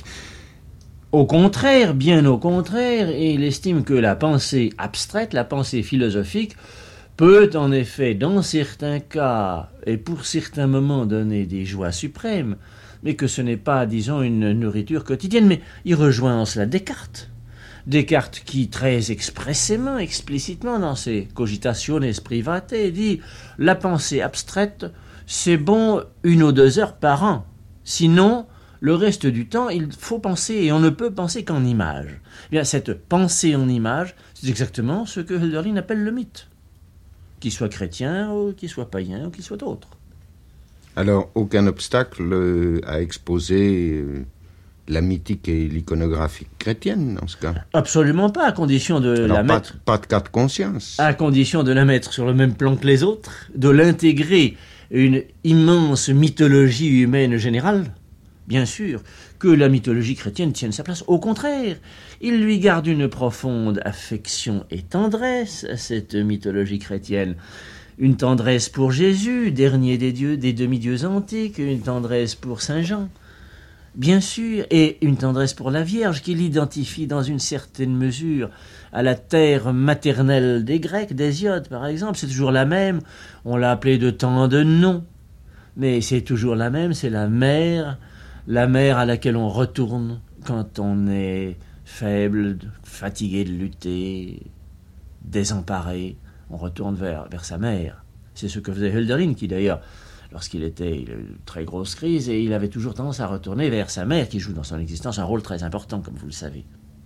Au contraire, bien au contraire, et il estime que la pensée abstraite, la pensée philosophique, peut en effet, dans certains cas et pour certains moments, donner des joies suprêmes, mais que ce n'est pas, disons, une nourriture quotidienne. Mais il rejoint en cela Descartes. Descartes qui, très expressément, explicitement, dans ses Cogitationes Private, dit « La pensée abstraite, c'est bon 1 ou 2 heures par an. Sinon, le reste du temps, il faut penser, et on ne peut penser qu'en images. » Eh bien, cette pensée en images, c'est exactement ce que Hölderlin appelle le mythe. Qu'il soit chrétien, ou qu'il soit païen, ou qu'il soit autre. Alors, aucun obstacle à exposer la mythique et l'iconographie chrétienne, dans ce cas? Absolument pas, à condition de alors, la mettre... Pas de cas de conscience. À condition de la mettre sur le même plan que les autres, de l'intégrer une immense mythologie humaine générale, bien sûr, que la mythologie chrétienne tienne sa place. Au contraire, il lui garde une profonde affection et tendresse à cette mythologie chrétienne. Une tendresse pour Jésus, dernier des dieux, des demi-dieux antiques, une tendresse pour Saint Jean, bien sûr, et une tendresse pour la Vierge, qu'il identifie dans une certaine mesure à la terre maternelle des Grecs, d'Hésiode par exemple. C'est toujours la même, on l'a appelée de tant de noms, mais c'est toujours la même, c'est la mère à laquelle on retourne quand on est faible, fatigué de lutter, désemparé. On retourne vers sa mère. C'est ce que faisait Hölderlin, qui d'ailleurs, lorsqu'il il a eu une très grosse crise, et il avait toujours tendance à retourner vers sa mère, qui joue dans son existence un rôle très important, comme vous le savez.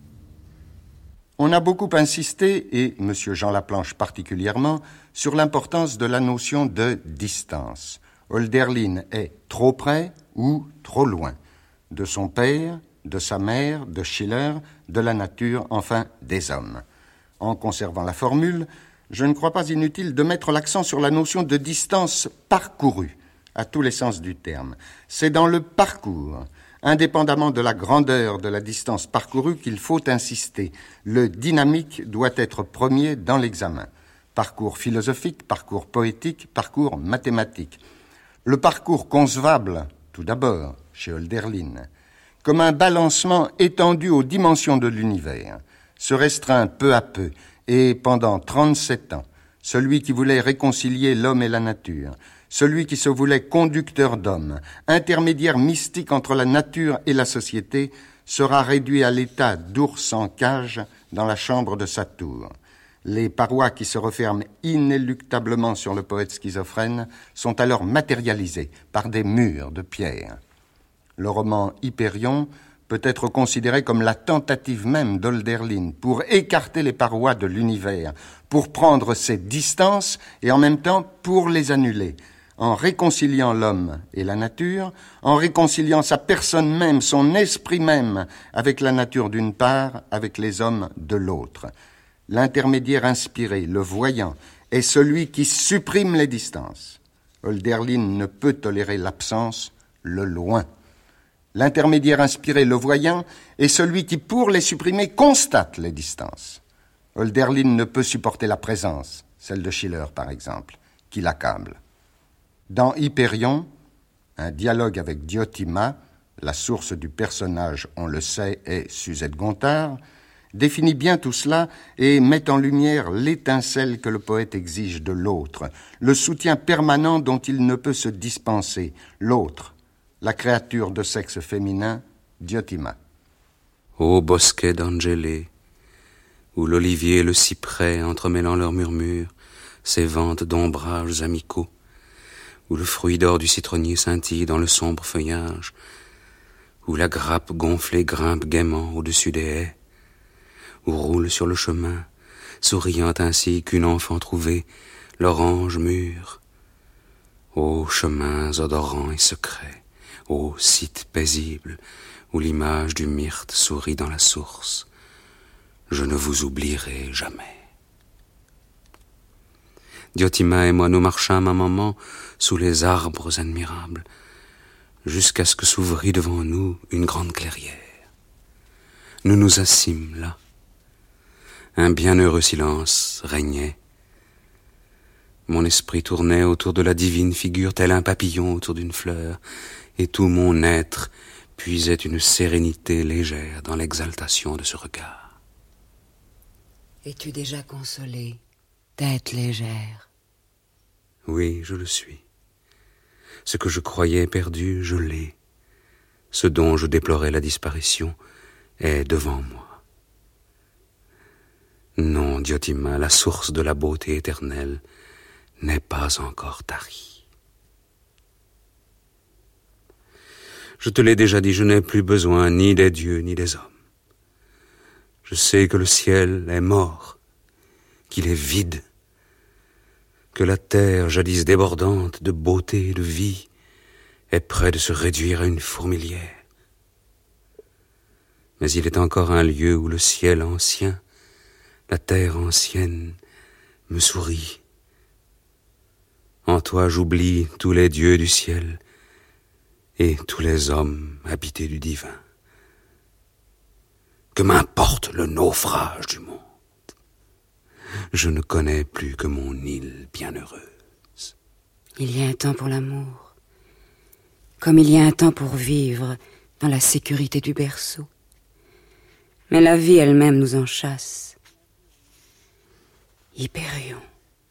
On a beaucoup insisté, et M. Jean Laplanche particulièrement, sur l'importance de la notion de distance. Hölderlin est trop près ou trop loin de son père, de sa mère, de Schiller, de la nature, enfin des hommes. En conservant la formule, je ne crois pas inutile de mettre l'accent sur la notion de distance parcourue, à tous les sens du terme. C'est dans le parcours, indépendamment de la grandeur de la distance parcourue, qu'il faut insister. Le dynamique doit être premier dans l'examen. Parcours philosophique, parcours poétique, parcours mathématique. Le parcours concevable, tout d'abord, chez Hölderlin, comme un balancement étendu aux dimensions de l'univers, se restreint peu à peu, et pendant 37 ans, celui qui voulait réconcilier l'homme et la nature, celui qui se voulait conducteur d'hommes, intermédiaire mystique entre la nature et la société, sera réduit à l'état d'ours en cage dans la chambre de sa tour. Les parois qui se referment inéluctablement sur le poète schizophrène sont alors matérialisées par des murs de pierre. Le roman Hyperion peut être considéré comme la tentative même d'Hölderlin pour écarter les parois de l'univers, pour prendre ses distances et en même temps pour les annuler, en réconciliant l'homme et la nature, en réconciliant sa personne même, son esprit même, avec la nature d'une part, avec les hommes de l'autre. L'intermédiaire inspiré, le voyant, est celui qui supprime les distances. Hölderlin ne peut tolérer l'absence, le loin. L'intermédiaire inspiré, le voyant, est celui qui, pour les supprimer, constate les distances. Hölderlin ne peut supporter la présence, celle de Schiller par exemple, qui l'accable. Dans Hyperion, un dialogue avec Diotima, la source du personnage, on le sait, est Suzette Gontard, définit bien tout cela et met en lumière l'étincelle que le poète exige de l'autre, le soutien permanent dont il ne peut se dispenser, l'autre, la créature de sexe féminin, Diotima. Ô bosquet d'Angélé, où l'olivier et le cyprès, entremêlant leurs murmures, s'éventent d'ombrages amicaux, où le fruit d'or du citronnier scintille dans le sombre feuillage, où la grappe gonflée grimpe gaiement au-dessus des haies, où roule sur le chemin, souriant ainsi qu'une enfant trouvée, l'orange mûr. Ô chemins odorants et secrets, ô site paisible, où l'image du myrte sourit dans la source, je ne vous oublierai jamais. Diotima et moi nous marchâmes un moment sous les arbres admirables, jusqu'à ce que s'ouvrit devant nous une grande clairière. Nous nous assîmes là. Un bienheureux silence régnait. Mon esprit tournait autour de la divine figure tel un papillon autour d'une fleur, et tout mon être puisait une sérénité légère dans l'exaltation de ce regard. Es-tu déjà consolé, tête légère? Oui, je le suis. Ce que je croyais perdu, je l'ai. Ce dont je déplorais la disparition est devant moi. Non, Diotima, la source de la beauté éternelle n'est pas encore tarie. Je te l'ai déjà dit, je n'ai plus besoin ni des dieux ni des hommes. Je sais que le ciel est mort, qu'il est vide, que la terre, jadis débordante de beauté et de vie, est près de se réduire à une fourmilière. Mais il est encore un lieu où le ciel ancien, la terre ancienne, me sourit. En toi j'oublie tous les dieux du ciel et tous les hommes habités du divin. Que m'importe le naufrage du monde. Je ne connais plus que mon île bienheureuse. Il y a un temps pour l'amour, comme il y a un temps pour vivre dans la sécurité du berceau. Mais la vie elle-même nous en chasse. Hyperion,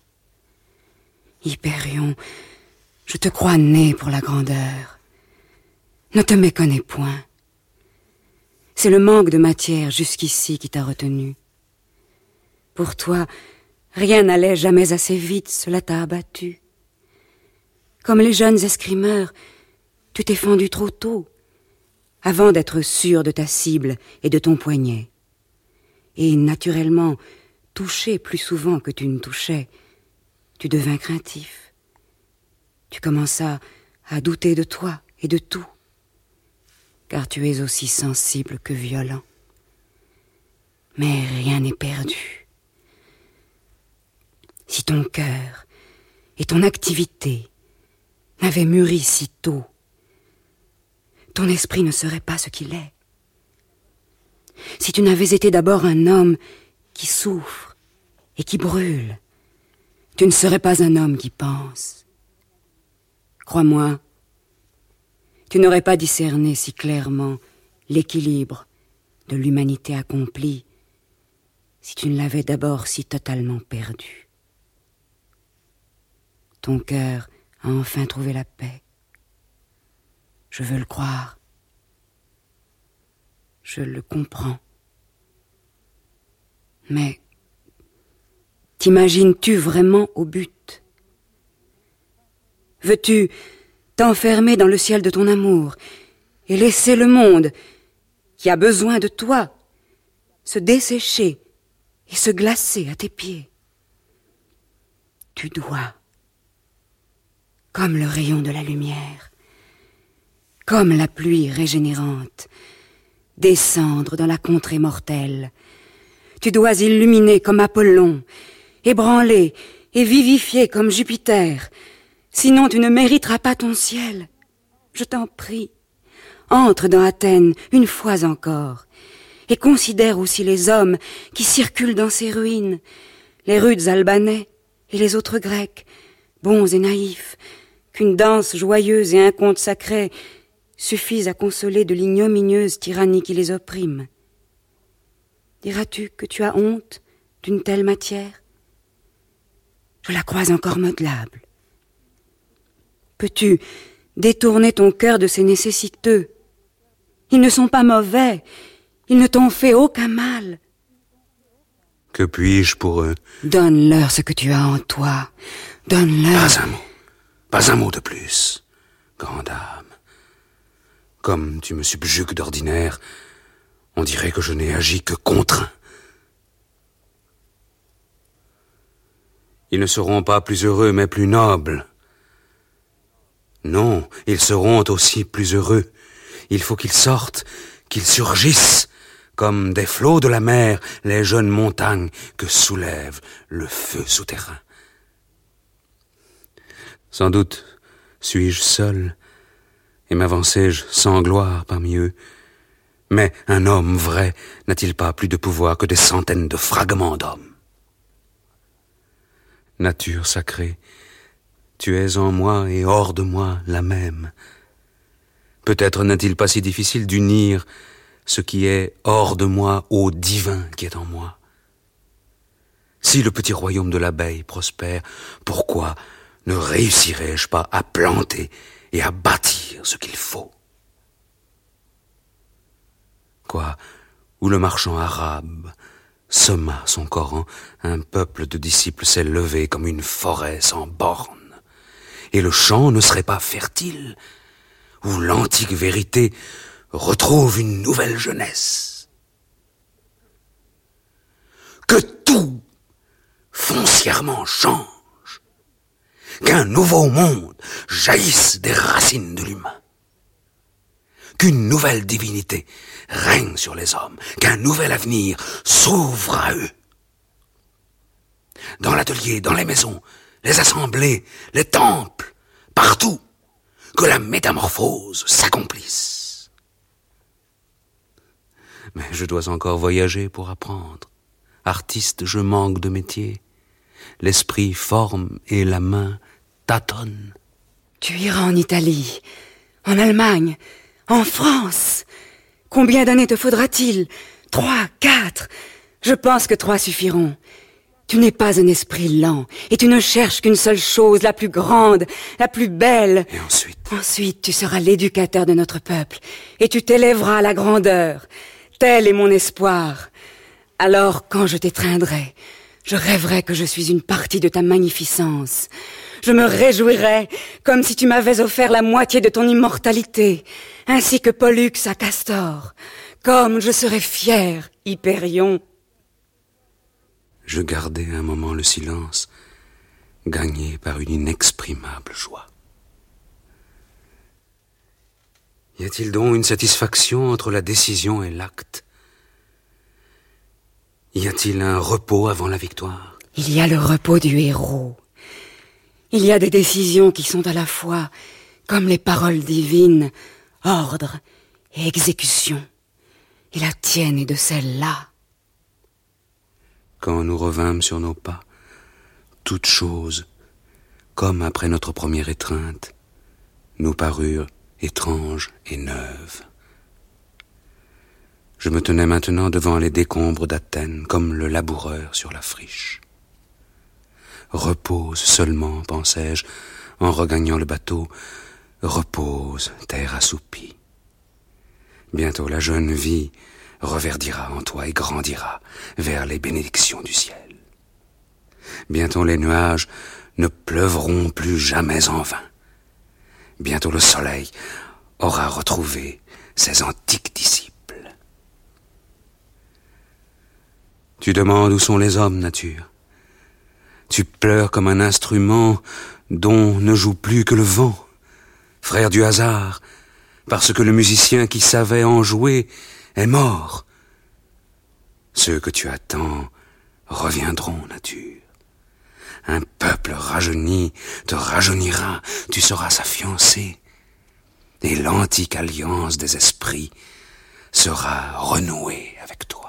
Hyperion, je te crois né pour la grandeur. Ne te méconnais point. C'est le manque de matière jusqu'ici qui t'a retenu. Pour toi, rien n'allait jamais assez vite, cela t'a abattu. Comme les jeunes escrimeurs, tu t'es fendu trop tôt, avant d'être sûr de ta cible et de ton poignet. Et naturellement, touché plus souvent que tu ne touchais, tu devins craintif. Tu commenças à douter de toi et de tout, car tu es aussi sensible que violent. Mais rien n'est perdu. Si ton cœur et ton activité n'avaient mûri si tôt, ton esprit ne serait pas ce qu'il est. Si tu n'avais été d'abord un homme qui souffre et qui brûle, tu ne serais pas un homme qui pense. Crois-moi, tu n'aurais pas discerné si clairement l'équilibre de l'humanité accomplie si tu ne l'avais d'abord si totalement perdu. Ton cœur a enfin trouvé la paix. Je veux le croire. Je le comprends. Mais t'imagines-tu vraiment au but? Veux-tu t'enfermer dans le ciel de ton amour et laisser le monde, qui a besoin de toi, se dessécher et se glacer à tes pieds? Tu dois, comme le rayon de la lumière, comme la pluie régénérante, descendre dans la contrée mortelle. Tu dois illuminer comme Apollon, ébranler et vivifier comme Jupiter. Sinon tu ne mériteras pas ton ciel. Je t'en prie, entre dans Athènes une fois encore et considère aussi les hommes qui circulent dans ces ruines, les rudes Albanais et les autres Grecs, bons et naïfs, qu'une danse joyeuse et un conte sacré suffisent à consoler de l'ignominieuse tyrannie qui les opprime. Diras-tu que tu as honte d'une telle matière? Je la crois encore modelable. Peux-tu détourner ton cœur de ces nécessiteux? Ils ne sont pas mauvais, ils ne t'ont fait aucun mal. Que puis-je pour eux? Donne-leur ce que tu as en toi. Donne-leur... Pas un mot de plus, grande âme. Comme tu me subjugues d'ordinaire, on dirait que je n'ai agi que contraint. Ils ne seront pas plus heureux, mais plus nobles. Non, ils seront aussi plus heureux. Il faut qu'ils sortent, qu'ils surgissent, comme des flots de la mer, les jeunes montagnes que soulève le feu souterrain. Sans doute suis-je seul, et m'avançai-je sans gloire parmi eux. Mais un homme vrai n'a-t-il pas plus de pouvoir que des centaines de fragments d'hommes? Nature sacrée, tu es en moi et hors de moi la même. Peut-être n'est-il pas si difficile d'unir ce qui est hors de moi au divin qui est en moi. Si le petit royaume de l'abeille prospère, pourquoi ne réussirais-je pas à planter et à bâtir ce qu'il faut? Quoi, où le marchand arabe sema son Coran, un peuple de disciples s'est levé comme une forêt sans bornes. Et le champ ne serait pas fertile, où l'antique vérité retrouve une nouvelle jeunesse. Que tout foncièrement change, qu'un nouveau monde jaillisse des racines de l'humain, qu'une nouvelle divinité règne sur les hommes, qu'un nouvel avenir s'ouvre à eux. Dans l'atelier, dans les maisons, les assemblées, les temples, partout, que la métamorphose s'accomplisse. Mais je dois encore voyager pour apprendre. Artiste, je manque de métier. L'esprit forme et la main tâtonne. Tu iras en Italie, en Allemagne, en France. Combien d'années te faudra-t-il? 3, 4? Je pense que 3 suffiront. Tu n'es pas un esprit lent, et tu ne cherches qu'une seule chose, la plus grande, la plus belle. Et ensuite? Ensuite, tu seras l'éducateur de notre peuple, et tu t'élèveras à la grandeur. Tel est mon espoir. Alors, quand je t'étreindrai, je rêverai que je suis une partie de ta magnificence. Je me réjouirai comme si tu m'avais offert la moitié de ton immortalité, ainsi que Pollux à Castor. Comme je serais fier, Hyperion. Je gardai un moment le silence, gagné par une inexprimable joie. Y a-t-il donc une satisfaction entre la décision et l'acte? Y a-t-il un repos avant la victoire? Il y a le repos du héros. Il y a des décisions qui sont à la fois, comme les paroles divines, ordre et exécution. Et la tienne est de celle-là. Quand nous revînmes sur nos pas, toutes choses, comme après notre première étreinte, nous parurent étranges et neuves. Je me tenais maintenant devant les décombres d'Athènes, comme le laboureur sur la friche. Repose seulement, pensais-je, en regagnant le bateau, repose, terre assoupie. Bientôt la jeune vie reverdira en toi et grandira vers les bénédictions du ciel. Bientôt les nuages ne pleuvront plus jamais en vain. Bientôt le soleil aura retrouvé ses antiques disciples. Tu demandes où sont les hommes, nature. Tu pleures comme un instrument dont ne joue plus que le vent, frère du hasard, parce que le musicien qui savait en jouer est mort. Ceux que tu attends reviendront, nature. Un peuple rajeuni te rajeunira, tu seras sa fiancée, et l'antique alliance des esprits sera renouée avec toi.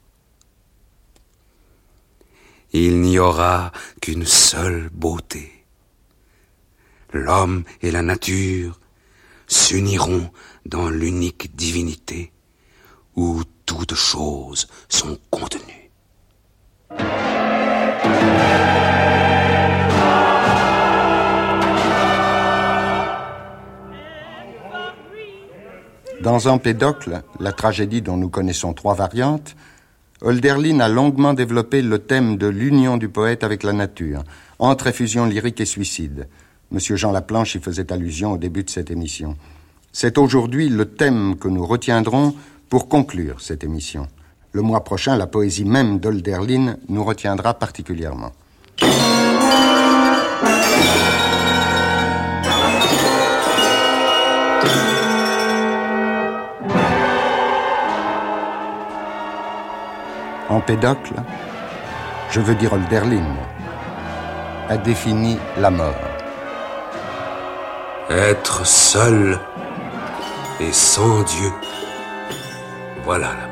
Il n'y aura qu'une seule beauté. L'homme et la nature s'uniront dans l'unique divinité où toutes choses sont contenues. Dans Empédocle, la tragédie dont nous connaissons 3 variantes, Hölderlin a longuement développé le thème de l'union du poète avec la nature, entre effusion lyrique et suicide. Monsieur Jean Laplanche y faisait allusion au début de cette émission. C'est aujourd'hui le thème que nous retiendrons pour conclure cette émission. Le mois prochain, la poésie même d'Hölderlin nous retiendra particulièrement. Empédocle, je veux dire Hölderlin, a défini la mort. Être seul et sans Dieu, voilà la mort.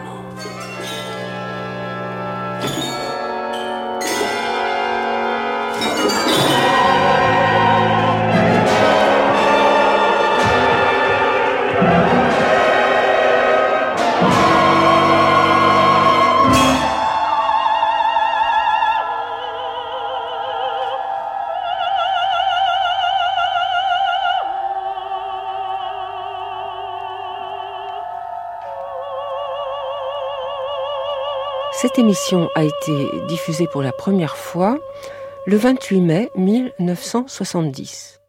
Cette émission a été diffusée pour la première fois le 28 mai 1970.